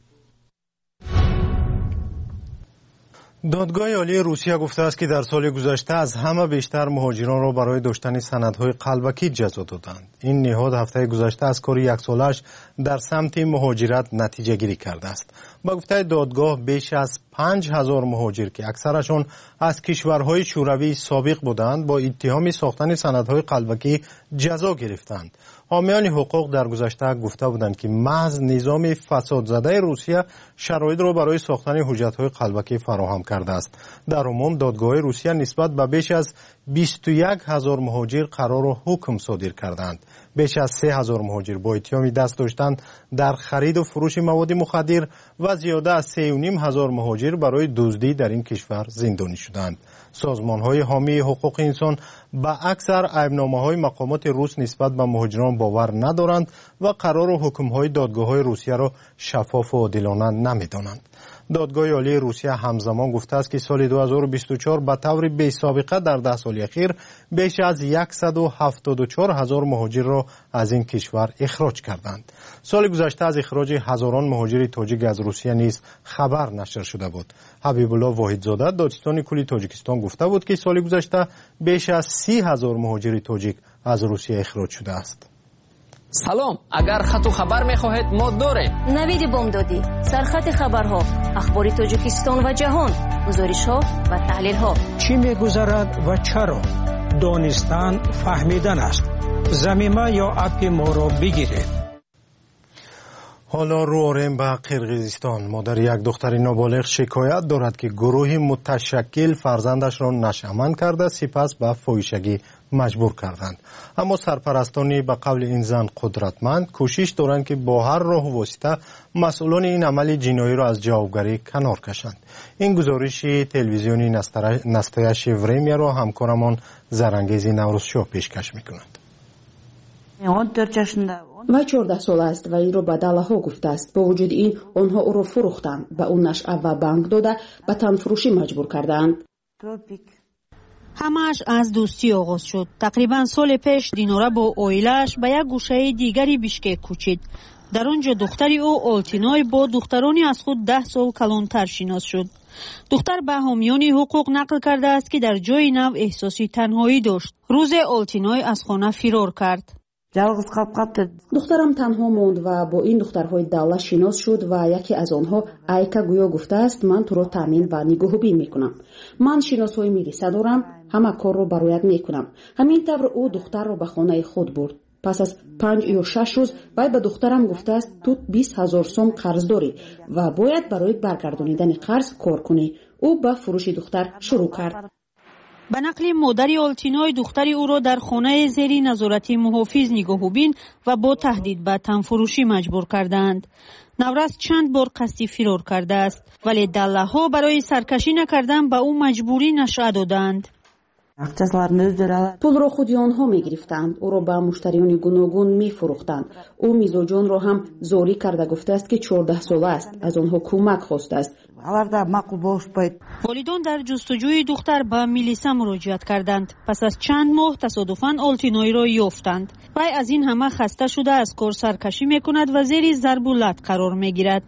دادگاه عالی روسیه گفته است که در سال گذشته از همه بیشتر مهاجران را برای داشتن سندهای قلبکی جزا دادند. این نهاد هفته گذشته از کار یک سالش در سمت مهاجرت نتیجه گیری کرده است. با گفته دادگاه بیش از 5000 مهاجر که اکثرشون از کشورهای شوروی سابق بودند با اتهام ساختن سندهای قلبکی جزا گرفتند. حامیان حقوق در گذشته گفته بودند که محض نظام فساد زده روسیه شرایط را برای ساختن حجت‌های قلبکی فراهم کرده است. در عموم دادگاه روسیه نسبت به بیش از 21000 مهاجر قرار و حکم صادر کردند. بیش از 3000 مهاجر با اتهام دست داشتن در خرید و فروش مواد مخدر و زیاده از 3500 مهاجر برای دزدی در این کشور زندانی شدند. سازمان‌های حامی حقوق انسان به اکثر عیب‌نامه‌های مقامات روس نسبت به مهاجران باور ندارند و قرار و حکم‌های دادگاه‌های روسیه را شفاف و عادلانه نمی‌دانند. دادگاه عالی روسیه همزمان گفته است که سال 2024 به طور بی‌سابقه در 10 سال اخیر بیش از 174000 مهاجر را از این کشور اخراج کردند. سال گذشته از اخراج هزاران مهاجر تاجیک از روسیه نیز خبر نشر شده بود. حبیب الله واحدزاده دادستان کلی تاجیکستان گفته بود که سال گذشته بیش از 30000 مهاجر تاجیک از روسیه اخراج شده است. سلام، اگر خط و خبر می‌خواهید ما داریم. نوید بامدادی، سرخط خبرها، اخبار تاجیکستان و جهان، گزارش‌ها و تحلیل‌ها. چی می‌گذرد و چرا؟ دانستن فهمیدن است. ضمیمه یا اپ ما را بگیرید. حالا رو آریم به قرقیزستان. مادر یک دختر نابالغ شکایت دارد که گروهی متشکل فرزندش را نشأمن کرده سپس به فاحشگی مجبور کردند. اما سرپرستانی به قول این زن قدرتمند کوشش دارند که با هر راه و واسطه مسئولان این عمل جنایی را از جوابگری کنار کشند. این گزارش تلویزیونی نستایش ورمیا را همکارمان زرانگیز نوروزشاه پیشکش می‌کند. و 14 سال است و این رو به دلها گفته است. با وجود این آنها او را فروختند و اون نشأه و بانک داده به تنفروشی مجبور کردند. همش از دوستی آغاز شد. تقریبا سال پیش دینورا با اویلش به یک گوشه دیگری بیشکک کوچید. در آنجا دختری او آلتینای با دخترانی از خود 10 سال کلانتر شناس شد. دختر به حامیان حقوق نقل کرده است که در جای نو احساسی تنهایی داشت. روز آلتینای از خانه فرار کرد. دخترم تنها موند و با این دخترهای دولت شناس شد و یکی از آنها ایکا گویا گفته است من تو را تامین و نگهبانی میکنم. من شناسای ملیسا دارم، همه کار رو برایت میکنم. همین طور او دختر را به خانه خود برد. پس از 5 یا 6 روز وی به دخترم گفته است تو 20,000 سوم قرض داری و باید برای برگردانیدن قرض کار کنی. او به فروش دختر شروع کرد. به نقل مادر آلتینای دختری او را در خانه زیر نظارت محافظ نگهبین و با تهدید به تنفروشی مجبور کردند. نورست چند بار قصدی فرار کرده است ولی دله‌ها برای سرکشی نکردن به او مجبوری نشأه دادند. پول را خودی آنها می گرفتند. او را به مشتریان گوناگون می فروختند. او میزوجان را هم زوری کرده گفته است که 14 ساله است. از آنها کمک خواسته است. والدان در جستجوی دختر به میلیسا مراجعت کردند. پس از چند ماه تصادفاً آلتینای را یافتند. وی از این همه خسته شده از کار سرکشی می کند و زیر ضرب و لط قرار می گیرد.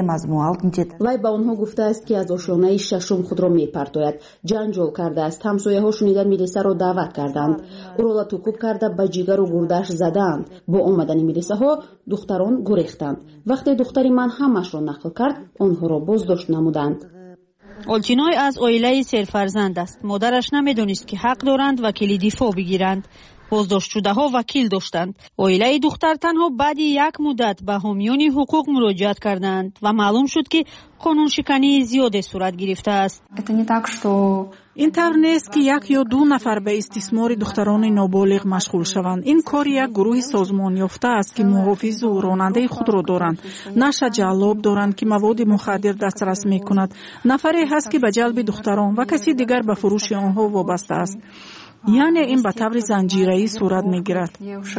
وی به آنها گفته است که از آشیانه ششم خود را می پرتاید. جنجال کرده است. همسایه ها شنیدن میلیسا را دعوت کردند. او را توکوب کرده به جگر و گردش زدند. با آمدن میلیسا ها دختران گریختند. وقتی دختری من همش را نقل کرد آنها را بازداشت نمودند. آلتینای از عائله سرفرزند است. مادرش نمیدانست که حق دارند وکیل دفاع بگیرند. بازداشت شده ها وکیل داشتند. عائله دختر تنها بعد یک مدت به حامیان حقوق مراجعت کردند و معلوم شد که قانون شکنی زیاد صورت گرفته است. این طور نیست که 1 یا 2 نفر به استثمار دختران نابالغ مشغول شوند. این کار یک گروه سازمان یافته است که محافظ و راننده خود را دارند. نشه جلاب دارند که مواد مخدر دسترس می کند. نفری هست که به جلب دختران و کسی دیگر به فروش آنها وابسته است. یعنی این به طور زنجیره‌ای صورت می‌گیرد.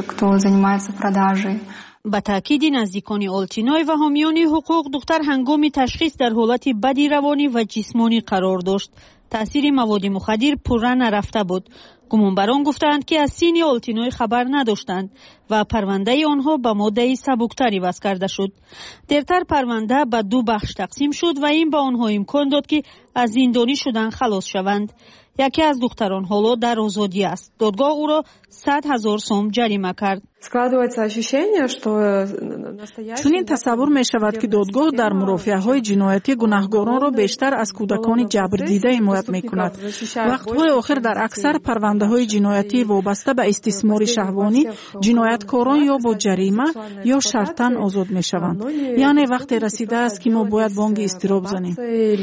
به تاکید نزدیکان آلتینای و حامیان حقوق دختر هنگام تشخیص در حالت بدی روانی و جسمانی قرار داشت. تأثیر مواد مخدر پررا نرفته بود. گمانبران گفتند که از سین آلتینای خبر نداشتند و پرونده آنها به ماده سبکتری وضع کرده شد. دیرتر پرونده به 2 بخش تقسیم شد و این به آنها امکان داد که از زندانی شدن خلاص شوند. یکی از دختران حالا در آزادی است. دادگاه او را 100,000 سوم جریمه کرد. چنین تصور می شود که دادگاه در مرافعه های جنایتی گناهکاران را بیشتر از کودکان جبر دیده حمایت می کند. وقتهای آخر در اکثر پرونده های جنایتی وابسته به استثمار شهوانی جنایتکاران یا با جریمه یا شرطاً آزاد می شوند. یعنی وقتی رسیده است که ما باید بانگ اضطراب زنیم.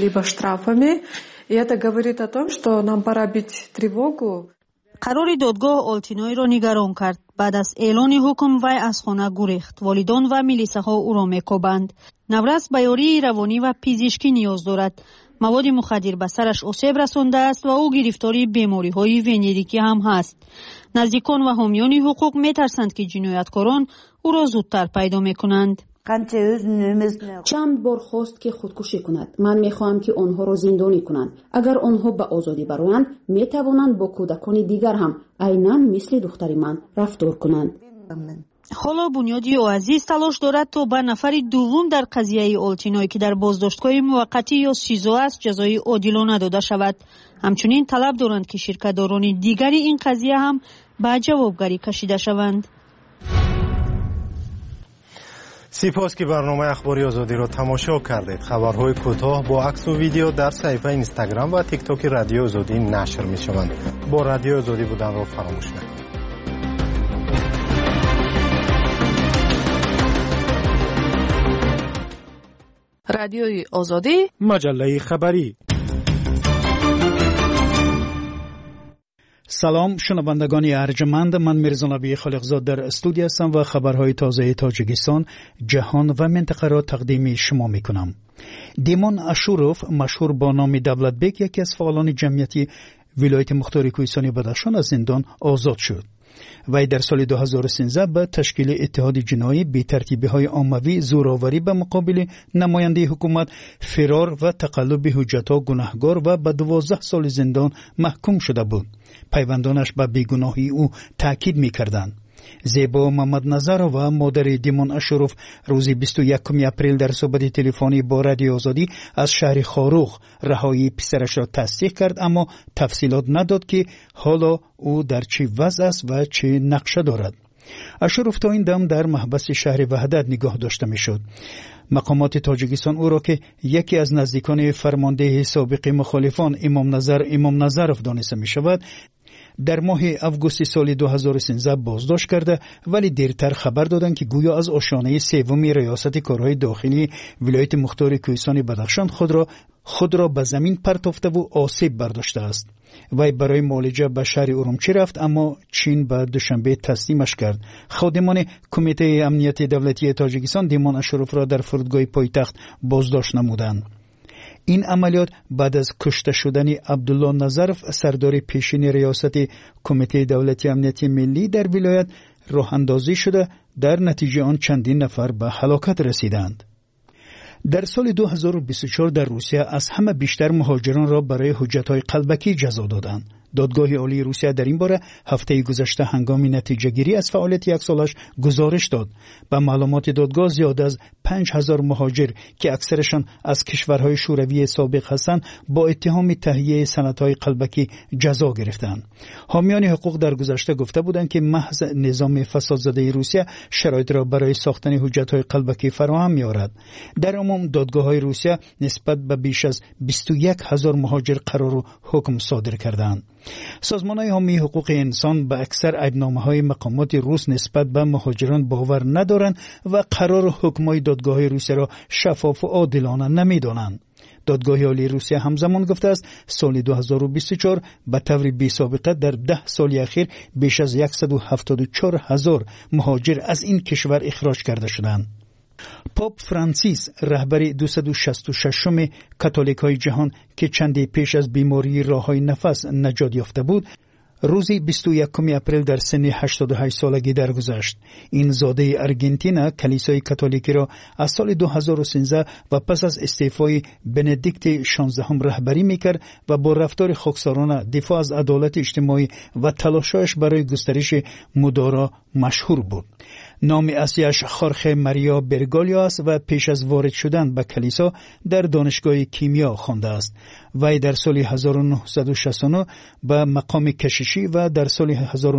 И это говорит о том, что нам пора бить тревогу. قرار دادگاه آلتینای را نگران کرد. بعد از اعلان حکم وی از خانه گریخت. والدان و میلیساها او را میکوبند. نورست به یاری روانی و پزشکی نیاز دارد. مواد مخدر به سرش آسیب رسانده است و او گرفتاری بیماری‌های ونریکی هم هست. نزدیکان و حامیان حقوق میترسند که جنایتکاران او را زودتر پیدا میکنند. چند بار خواست که خودکشی کند. من میخواهم که آنها را زندانی کنند. اگر آنها به آزادی برآیند میتوانند با کودکان دیگر هم عیناً مثل دختری من رفتار کنند. حالا بنیادی عزیز تلاش دارد تا به نفر دوم در قضیه آلتینای که در بازداشتگاه موقتی یا سیزو است جزای عادلانه داده شود. همچنین طلب دارند که شرکت‌داران دیگری این قضیه هم به جوابگری کشیده شوند. سپاس که برنامه اخباری آزادی را تماشا کردید. خبرهای کوتاه با عکس و ویدیو در صفحه اینستاگرام و تیک تاک رادیو آزادی نشر می شوند. با رادیو آزادی بودن را فراموش نکنید. رادیوی آزادی، مجله خبری. سلام شنوندگان ارجمند، من میرزا نبی خالقزاد در استودیو هستم و خبرهای تازه تاجیکستان، جهان و منطقه را تقدیم شما میکنم. دیمون اشوروف مشهور با نام دولت بیگ یکی از فعالان جمعیتی ولایت مختار کوهستان بدخشان از زندان آزاد شد. وی در سال 2013 به تشکیل اتحاد جنایی بی ترتیبی‌های عمومی زوراوری به مقابل نماینده حکومت، فرار و تقلب حجت‌ها گناهکار و به 12 سال زندان محکوم شده بود. پیوندانش به بیگناهی او تاکید می‌کردند. زیبا محمد نظرова مادر دیمون اشوروف روز 21 اپریل در صحبت تلفنی با رادیو آزادی از شهر خاروخ رهایی پسرش را تصدیق کرد، اما تفصیلات نداد که حالا او در چه وضع است و چه نقشه دارد. اشوروف تا این دم در محبس شهر وحدت نگاه داشته میشد. مقامات تاجیکستان او را که یکی از نزدیکان فرمانده سابق مخالفان امام نظرov دانسته می شود، در ماه اوگوست سال 2013 بازداشت کرده، ولی دیرتر خبر دادند که گویا از آشیانه سوم ریاست کارهای داخلی ولایت مختار کوهستان بدخشان خود را به زمین پرتافته و آسیب برداشته است. وی برای معالجه به شهر ارومچی رفت، اما چین به دوشنبه تسلیمش کرد. خادمان کمیته امنیت دولتی تاجیکستان دیمون اشوروف را در فرودگاه پایتخت بازداشت نمودند. این عملیات بعد از کشته شدن عبدالله نظرov سردار پیشین ریاست کمیته دولتی امنیت ملی در ولایت راه اندازی شده، در نتیجه آن چندین نفر به هلاکت رسیدند. در سال 2024 در روسیه از همه بیشتر مهاجران را برای حجت‌های قلبکی جزا دادند. دادگاه عالی روسیه در این باره هفته گذشته هنگام نتیجه گیری از فعالیت یک سالش گزارش داد. به معلومات دادگاه زیاد از 5000 مهاجر که اکثرشان از کشورهای شوروی سابق هستند با اتهام تهیه سندهای قلبکی جزا گرفتند. حامیان حقوق در گذشته گفته بودند که محض نظام فسادزده روسیه شرایط را برای ساختن حجت‌های قلبکی فراهم می‌آورد. در عموم دادگاه‌های روسیه نسبت به بیش از 21000 مهاجر قرار و حکم صادر کردند. سازمان‌های حامی حقوق انسان به اکثر ایبنامه‌های مقامات روس نسبت به مهاجران باور ندارند و قرار حکم‌های دادگاه‌های روسیه را شفاف و عادلانه نمی‌دانند. دادگاه عالی روسیه همزمان گفته است سال 2024 به طور بی‌سابقه در 10 سال اخیر بیش از 174,000 مهاجر از این کشور اخراج کرده شدند. پاپ فرانسیس رهبر 266م کاتولیک‌های جهان که چندی پیش از بیماری راه‌های نفس نجات یافته بود، روز 21 اپریل در سن 88 سالگی درگذشت. این زاده ارژانتین کلیسای کاتولیکی را از سال 2013 و پس از استعفای بندیکت 16 رهبری میکرد و با رفتار خاکسارانه، دفاع از عدالت اجتماعی و تلاشش برای گسترش مدارا مشهور بود. نام اصلیش خورخه ماریا برگالیا است و پیش از وارد شدن به کلیسا در دانشگاه کیمیا خوانده است. وی در سال 1969 به مقام کشیشی و در سال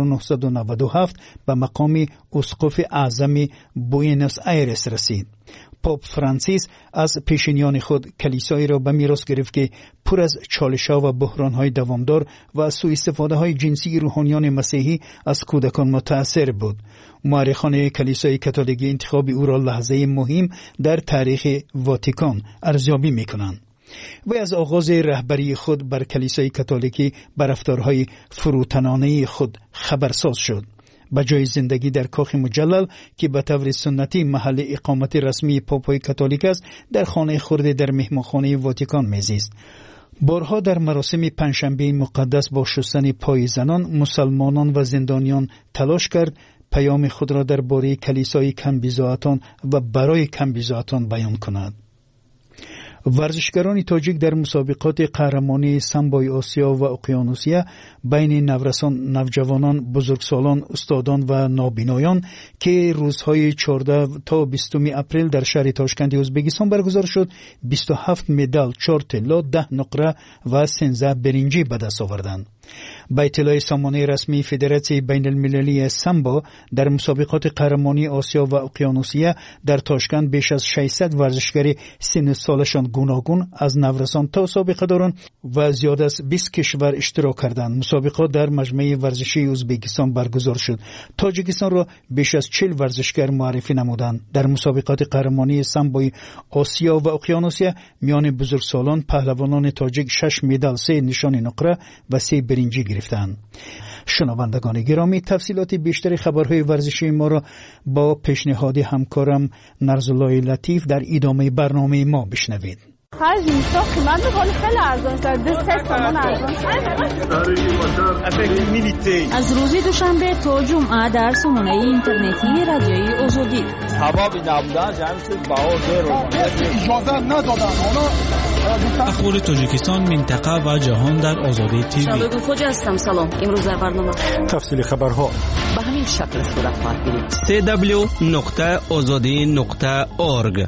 1997 به مقام اسقف اعظم بوئنوس آیرس رسید. پاپ فرانسیس از پیشینیان خود کلیسایی را به میراث گرفت که پر از چالش‌ها و بحران‌های دوامدار و سوء استفاده‌های جنسی روحانیان مسیحی از کودکان متأثر بود. مورخان کلیسای کاتولیک انتخاب او را لحظه مهم در تاریخ واتیکان ارزیابی می‌کنند. و از آغاز رهبری خود بر کلیسای کاتولیکی بر رفتارهای فروتنانه خود خبرساز شد. به جای زندگی در کاخ مجلل که به طور سنتی محل اقامت رسمی پاپای کاتولیک است، در خانه خرد در مهمانخانه واتیکان میزیست. بارها در مراسم پنجشنبه مقدس با شستن پای زنان، مسلمانان و زندانیان تلاش کرد پیام خود را درباره کلیسای کم‌بضاعتان و برای کم‌بضاعتان بیان کند. ورزشکاران تاجیک در مسابقات قهرمانی سامبوی آسیا و اقیانوسیه بین نورسان، نوجوانان، بزرگسالان، استادان و نابینایان که روزهای 14 تا 20 اپریل در شهر تاشکند ازبکستان برگزار شد، 27 مدال، 4 طلا، 10 نقره و 13 برنجی به دست آوردند. با اطلاع سامانه رسمی فدراسیون بین المللی سامبو در مسابقات قهرمانی آسیا و اقیانوسیه در تاشکند بیش از 600 ورزشکار سن سالشان گوناگون از نورسان تا سابقه دارند و زیاد از 20 کشور اشتراک کردند. مسابقات در مجمع ورزشی ازبکستان برگزار شد. تاجیکستان را بیش از 40 ورزشکار معرفی نمودند. در مسابقات قهرمانی سامبوی آسیا و اقیانوسیه میان بزرگسالان پهلوانان تاجیک 6 مدال، 3 نشان نقره و 3 برنجی گرفتند. شنوندگان گرامی، تفصیلات بیشتر خبرهای ورزشی ما را با پیشنهاد همکارم نرزالله لطیف در ادامه برنامه ما بشنوید. خرج میستا قیمت میکنه خیلی ارزان شد. 2 تومان ارزان شد. از روز دوشنبه تا جمعه در سامانه اینترنتی رادیوی آزادی. هوا نبودن جمعیت باور رو اجازه ندادن. اخبار تاجیکستان، منطقه و جهان در آزادی تیوی. شباب خوش هستم. سلام. امروز در برنامه تفصیل خبرها به همین شکل صورت خواهد گرفت. www.azadi.org.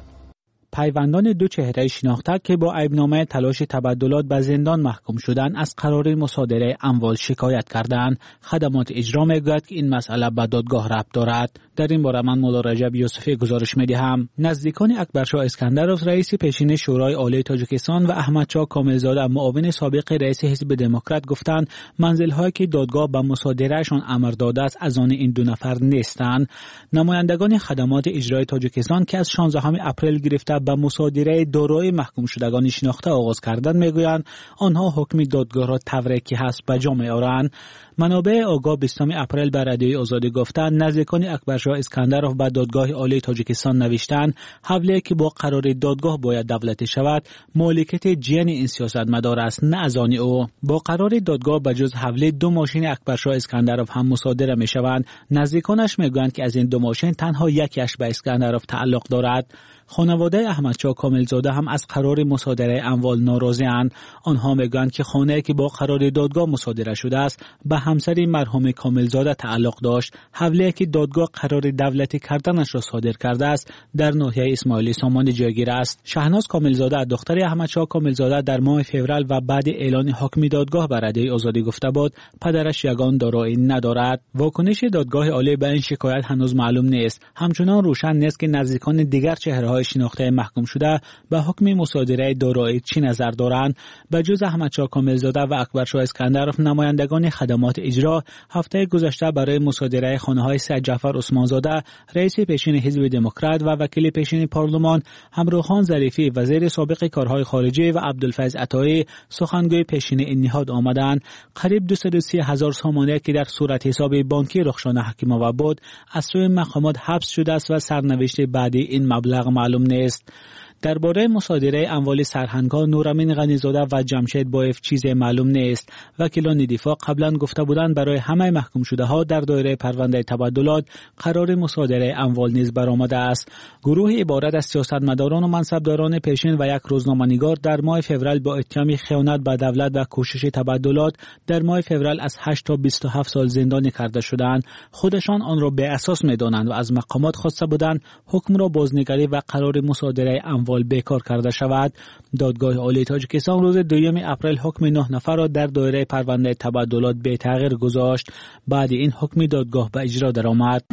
پیوندان دو چهره شناخته که با عیبنامه تلاش تبادلات به زندان محکوم شدند از قرار مصادره اموال شکایت کردند. خدمات اجرا میگوید که این مسئله به دادگاه ربط دارد. در این باره من مولا رجب یوسفی گزارش میدهم. نزدیکان اکبرشاه اسکندرov رئیس پیشین شورای عالی تاجیکستان و احمدشاه کاملزاده معاون سابق رئیس حزب دموکرات گفتند منزل‌هایی که دادگاه به مصادرهشان امر داده است از آن این دو نفر نیستند. نمایندگان خدمات اجرای تاجیکستان که از 16 اپریل گرفته به مصادره دارایی محکوم شدگان شناخته آغاز کردند میگویند آنها حکم دادگاه را تورکی هست به جا می‌آورند. منابع آگاه 20 اپریل به رادیوی آزادی گفتند نزدیکان اکبرشاه اسکندرov به دادگاه عالی تاجیکستان نوشتند حوله که با قرار دادگاه باید دولتی شود مالکیت جن این سیاستمدار است نه از آن او. با قرار دادگاه بجز حوله 2 ماشین اکبرشاه اسکندرov هم مصادره میشوند. نزدیکانش میگویند که از این 2 ماشین تنها یکیش به اسکندرov تعلق دارد. خانواده احمدشاه کاملزاده هم از قرار مصادره اموال ناراضی‌اند. آنها میگویند که خانه‌ای که با قرار دادگاه مصادره شده است به همسر مرحوم کاملزاده تعلق داشت. حوله که دادگاه قرار دولتی کردنش را صادر کرده است در ناحیه اسماعیلی سامان جایگیر است. شهناز کاملزاده دختر احمدشاه کاملزاده در ماه فوریه و بعد اعلان حکم دادگاه بر رادیوی آزادی گفته بود پدرش یگان دارایی ندارد. واکنش دادگاه عالی به این شکایت هنوز معلوم نیست. همچنان روشن نیست که نزدیکان دیگر چهره‌های شناخته محکوم شده به حکم مصادره دارایی چی نظر دارند. به جز احمدشاه کاملزاده و اکبرشاه اسکندرov نمایندگان خدمات اجرا هفته گذشته برای مصادره خانه‌های سید جعفر عثمانزاده رئیس پیشین حزب دموکرات و وکیل پیشین پارلمان، همروخان ظریفی وزیر سابق کارهای خارجه و عبدالفیض عطایی سخنگوی پیشین این نهاد آمدند. قریب 230,000 سامانه که در صورت حساب بانکی رخشان حکیم آور بود از سوی مقامات حبس شده است و سرنوشت بعدی این مبلغ معلوم نیست. درباره مصادره اموال سرهنگ‌ها نورامین غنیزاده و جمشید بایف چیزی معلوم نیست. وکیلان دفاع قبلا گفته بودند برای همه محکوم شده ها در دایره پرونده تبادلات قرار مصادره اموال نیز برآمده است. گروه عبارت از سیاستمداران و منصبداران پیشین و یک روزنامه‌نگار در ماه فوریه با اتهام خیانت به دولت و کوشش تبادلات در ماه فوریه از 8 تا 27 سال زندانی کرده شدند. خودشان آن را به اساس می‌دانند و از مقامات خواسته بودند حکم را بازنگری و قرار مصادره اموال بیکار کرده شود. دادگاه عالی تاجیکستان روز 2 اپریل حکم 9 نفر را در دایره پرونده تبادلات به تغییر گذاشت. بعد این حکم دادگاه به اجرا درآمد.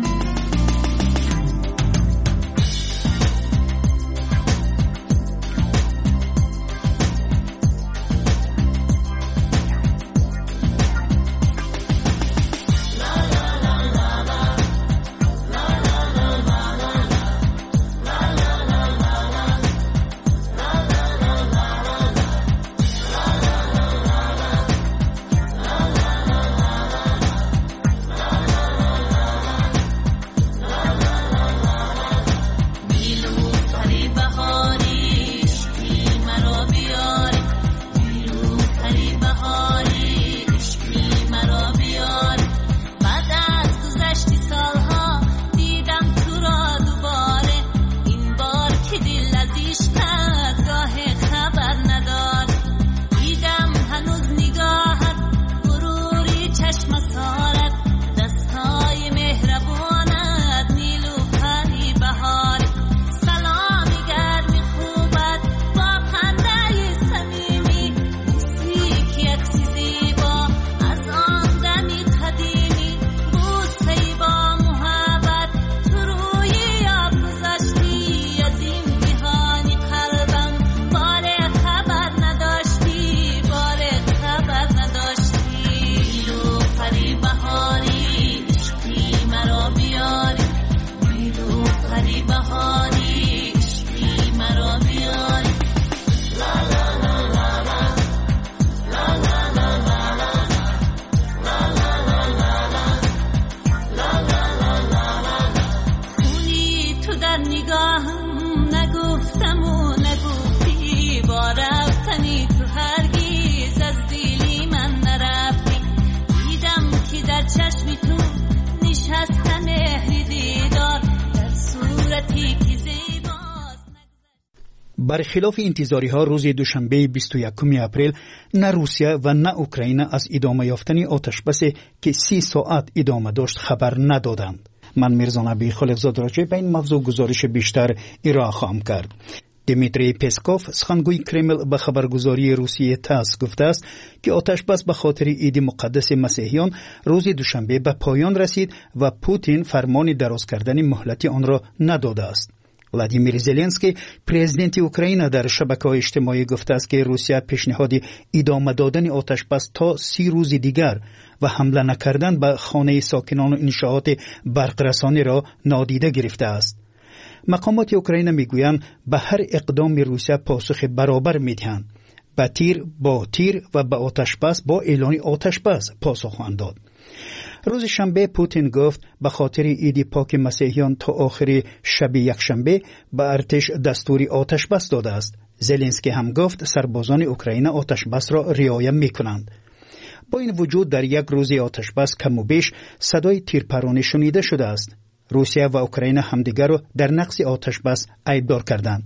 برخلاف انتظاری ها روز دوشنبه 21 اپریل نه روسیه و نه اوکراین از ادامه یافتن آتش بسی که 30 ساعت ادامه داشت خبر ندادند. من میرزا نبی خلیفزاده را به این موضوع گزارش بیشتر ارائه خواهم کرد. دیمیتری پسکوف سخنگوی کرمل به خبرگزاری روسیه تاس گفته است که آتش بس به خاطر عید مقدس مسیحیان روز دوشنبه به پایان رسید و پوتین فرمان دراز کردن مهلت آن را نداده است. ولادیمیر زلنسکی پرزیدنت اوکراین در شبکه‌های اجتماعی گفته است که روسیه پیشنهاد ادامه دادن آتش بس تا 30 روز دیگر و حمله نکردن به خانه ساکنان و انشاءات برقرسانی را نادیده گرفته است. مقامات اوکراین میگویند به هر اقدام روسیه پاسخ برابر میدهند. با تیر با تیر و به آتش بس با اعلان آتش بس پاسخ خواهند داد. روز شنبه پوتین گفت به خاطر عید پاک مسیحیان تا آخر شب یکشنبه به ارتش دستوری آتش بس داده است. زلنسکی هم گفت سربازان اوکراین آتش بس را رعایت میکنند. با این وجود در یک روز آتش بس کم و بیش صدای تیرپرانی شنیده شده است. روسیه و اوکراین همدیگر را در نقض آتش بس عیبدار کردند.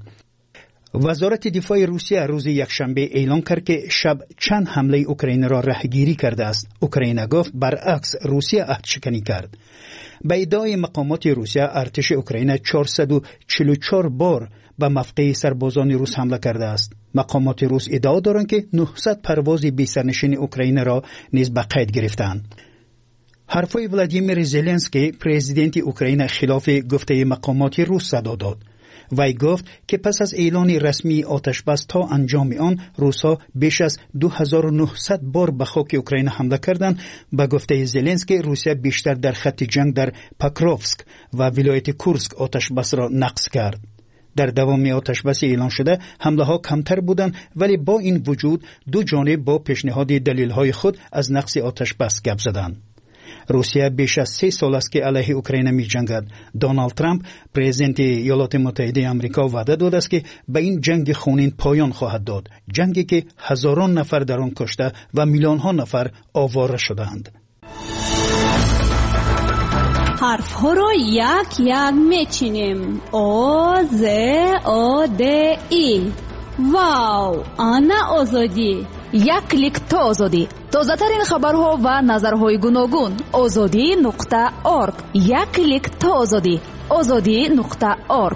وزارت دفاع روسیه روز یکشنبه اعلام کرد که شب چند حمله اوکراین را رهگیری کرده است. اوکراین گفت برعکس روسیه عهدشکنی کرد. به ادعای مقامات روسیه ارتش اوکراین 444 بار به مفقع سربازان روس حمله کرده است. مقامات روس ادعا دارند که 900 پرواز بی سرنشین اوکراین را نیز به قید گرفتند. حرفای ولادیمیر زلنسکی پرزیدنت اوکراین خلاف گفته مقامات روس صدا داد. وی گفت که پس از اعلان رسمی آتش بس تا انجام آن روسا بیش از 2900 بار به خاک اوکراین حمله کردند. به گفته زلنسکی روسیه بیشتر در خط جنگ در پاکروفسک و ولایت کورسک آتش بس را نقض کرد. در دوام آتش بس اعلان شده حمله ها کمتر بودند، ولی با این وجود دو جانب با پیشنهاد دلیل های خود از نقض آتش بس گپ زدند. روسیه بیش از 3 سال است که علیه اوکراین می جنگد. دونالد ترامپ پرزیدنت ایالات متحده آمریکا وعده داده است که به این جنگ خونین پایان خواهد داد، جنگی که هزاران نفر در آن کشته و میلیون ها نفر آواره شدند. حرف ها را یک یک میچینیم. آ ز آ د ای. واو، آنا آزادی. یک کلیک تا آزادی. تازه ترین خبرها و نظرهای گوناگون. azadi.org. یک کلیک تا آزادی. azadi.org.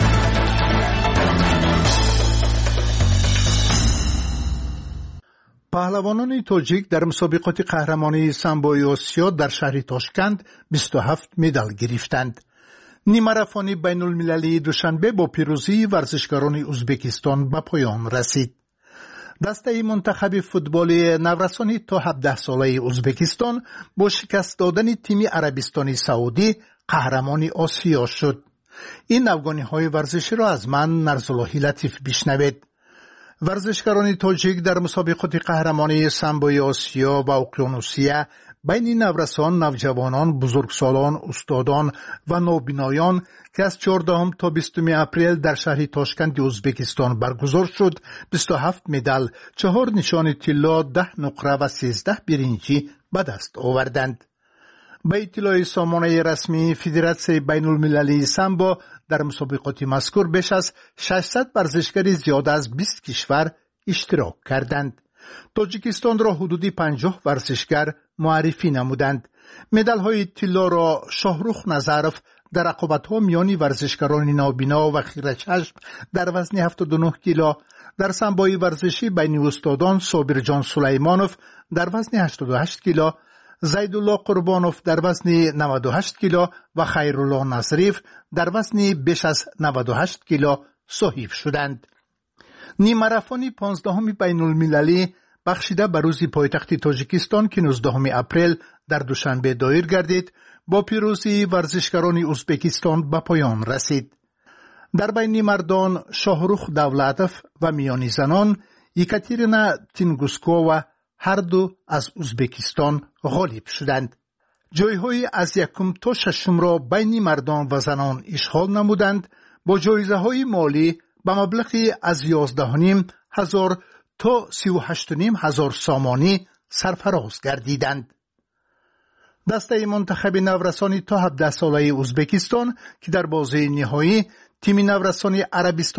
پهلوانان تاجیک در مسابقات قهرمانی سامبوی آسیا در شهر تاشکند 27 مدال گرفتند. نیمه‌ماراتون بین المللی دوشنبه با پیروزی ورزشکاران ازبکستان به پایان رسید. دسته منتخب فوتبال نورسانی تا 17 ساله ازبکستان با شکست دادن تیم عربستان سعودی قهرمان آسیا شد. این افغانی ورزشی را از من نرزاللهی لطیف بشنوید. ورزشکاران تاجیک در مسابقات قهرمانی سامبوی آسیا و اقیانوسیه بین نورسان، نوجوانان، بزرگسالان، استادان و نابینایان که از 14 تا 20 اپریل در شهر تاشکند ازبکستان برگزار شد 27 مدال، 4 نشان طلا، 10 نقره و 13 برنجی به دست آوردند. به اطلاع سامانه رسمی فدراسیون بین المللی سامبو در مسابقات مذکور بیش از 600 ورزشکار زیاد از 20 کشور اشتراک کردند. تاجیکستان را حدودی 50 ورزشکار معرفی نمودند. مدال های طلا را شاهرخ نظرف در رقابت‌ها میان ورزشکاران نابینا و خیره چشم در وزن 79 کیلو، در سامبوی ورزشی بین استادان صابرجان سلیمانوف در وزن 88 کیلو، زیدالله قربانوف در وزن 98 کیلو و خیرالله نظریف در وزن بیش از 98 کیلو صاحب شدند. نیمه‌ماراتون 15 بین المللی بخشیده به روز پایتخت تاجیکستان که 19 اپریل در دوشنبه دایر گردید با پیروزی ورزشکاران ازبکستان به پایان رسید. در بین مردان شاهرخ دولتوف و میانی زنان یکاترینا تینگوسکووا هر دو از ازبکستان غالب شدند. جایهای از 1 تا 6 را بین مردان و زنان اشغال نمودند با جایزه های مالی به مبلغی از 11,500 تا 38,500 سامانی سرفراز گردیدند. دسته منتخب نورسانی تا 17 ساله ازبکستان که در بازی نهایی تیم نورسانی عربستان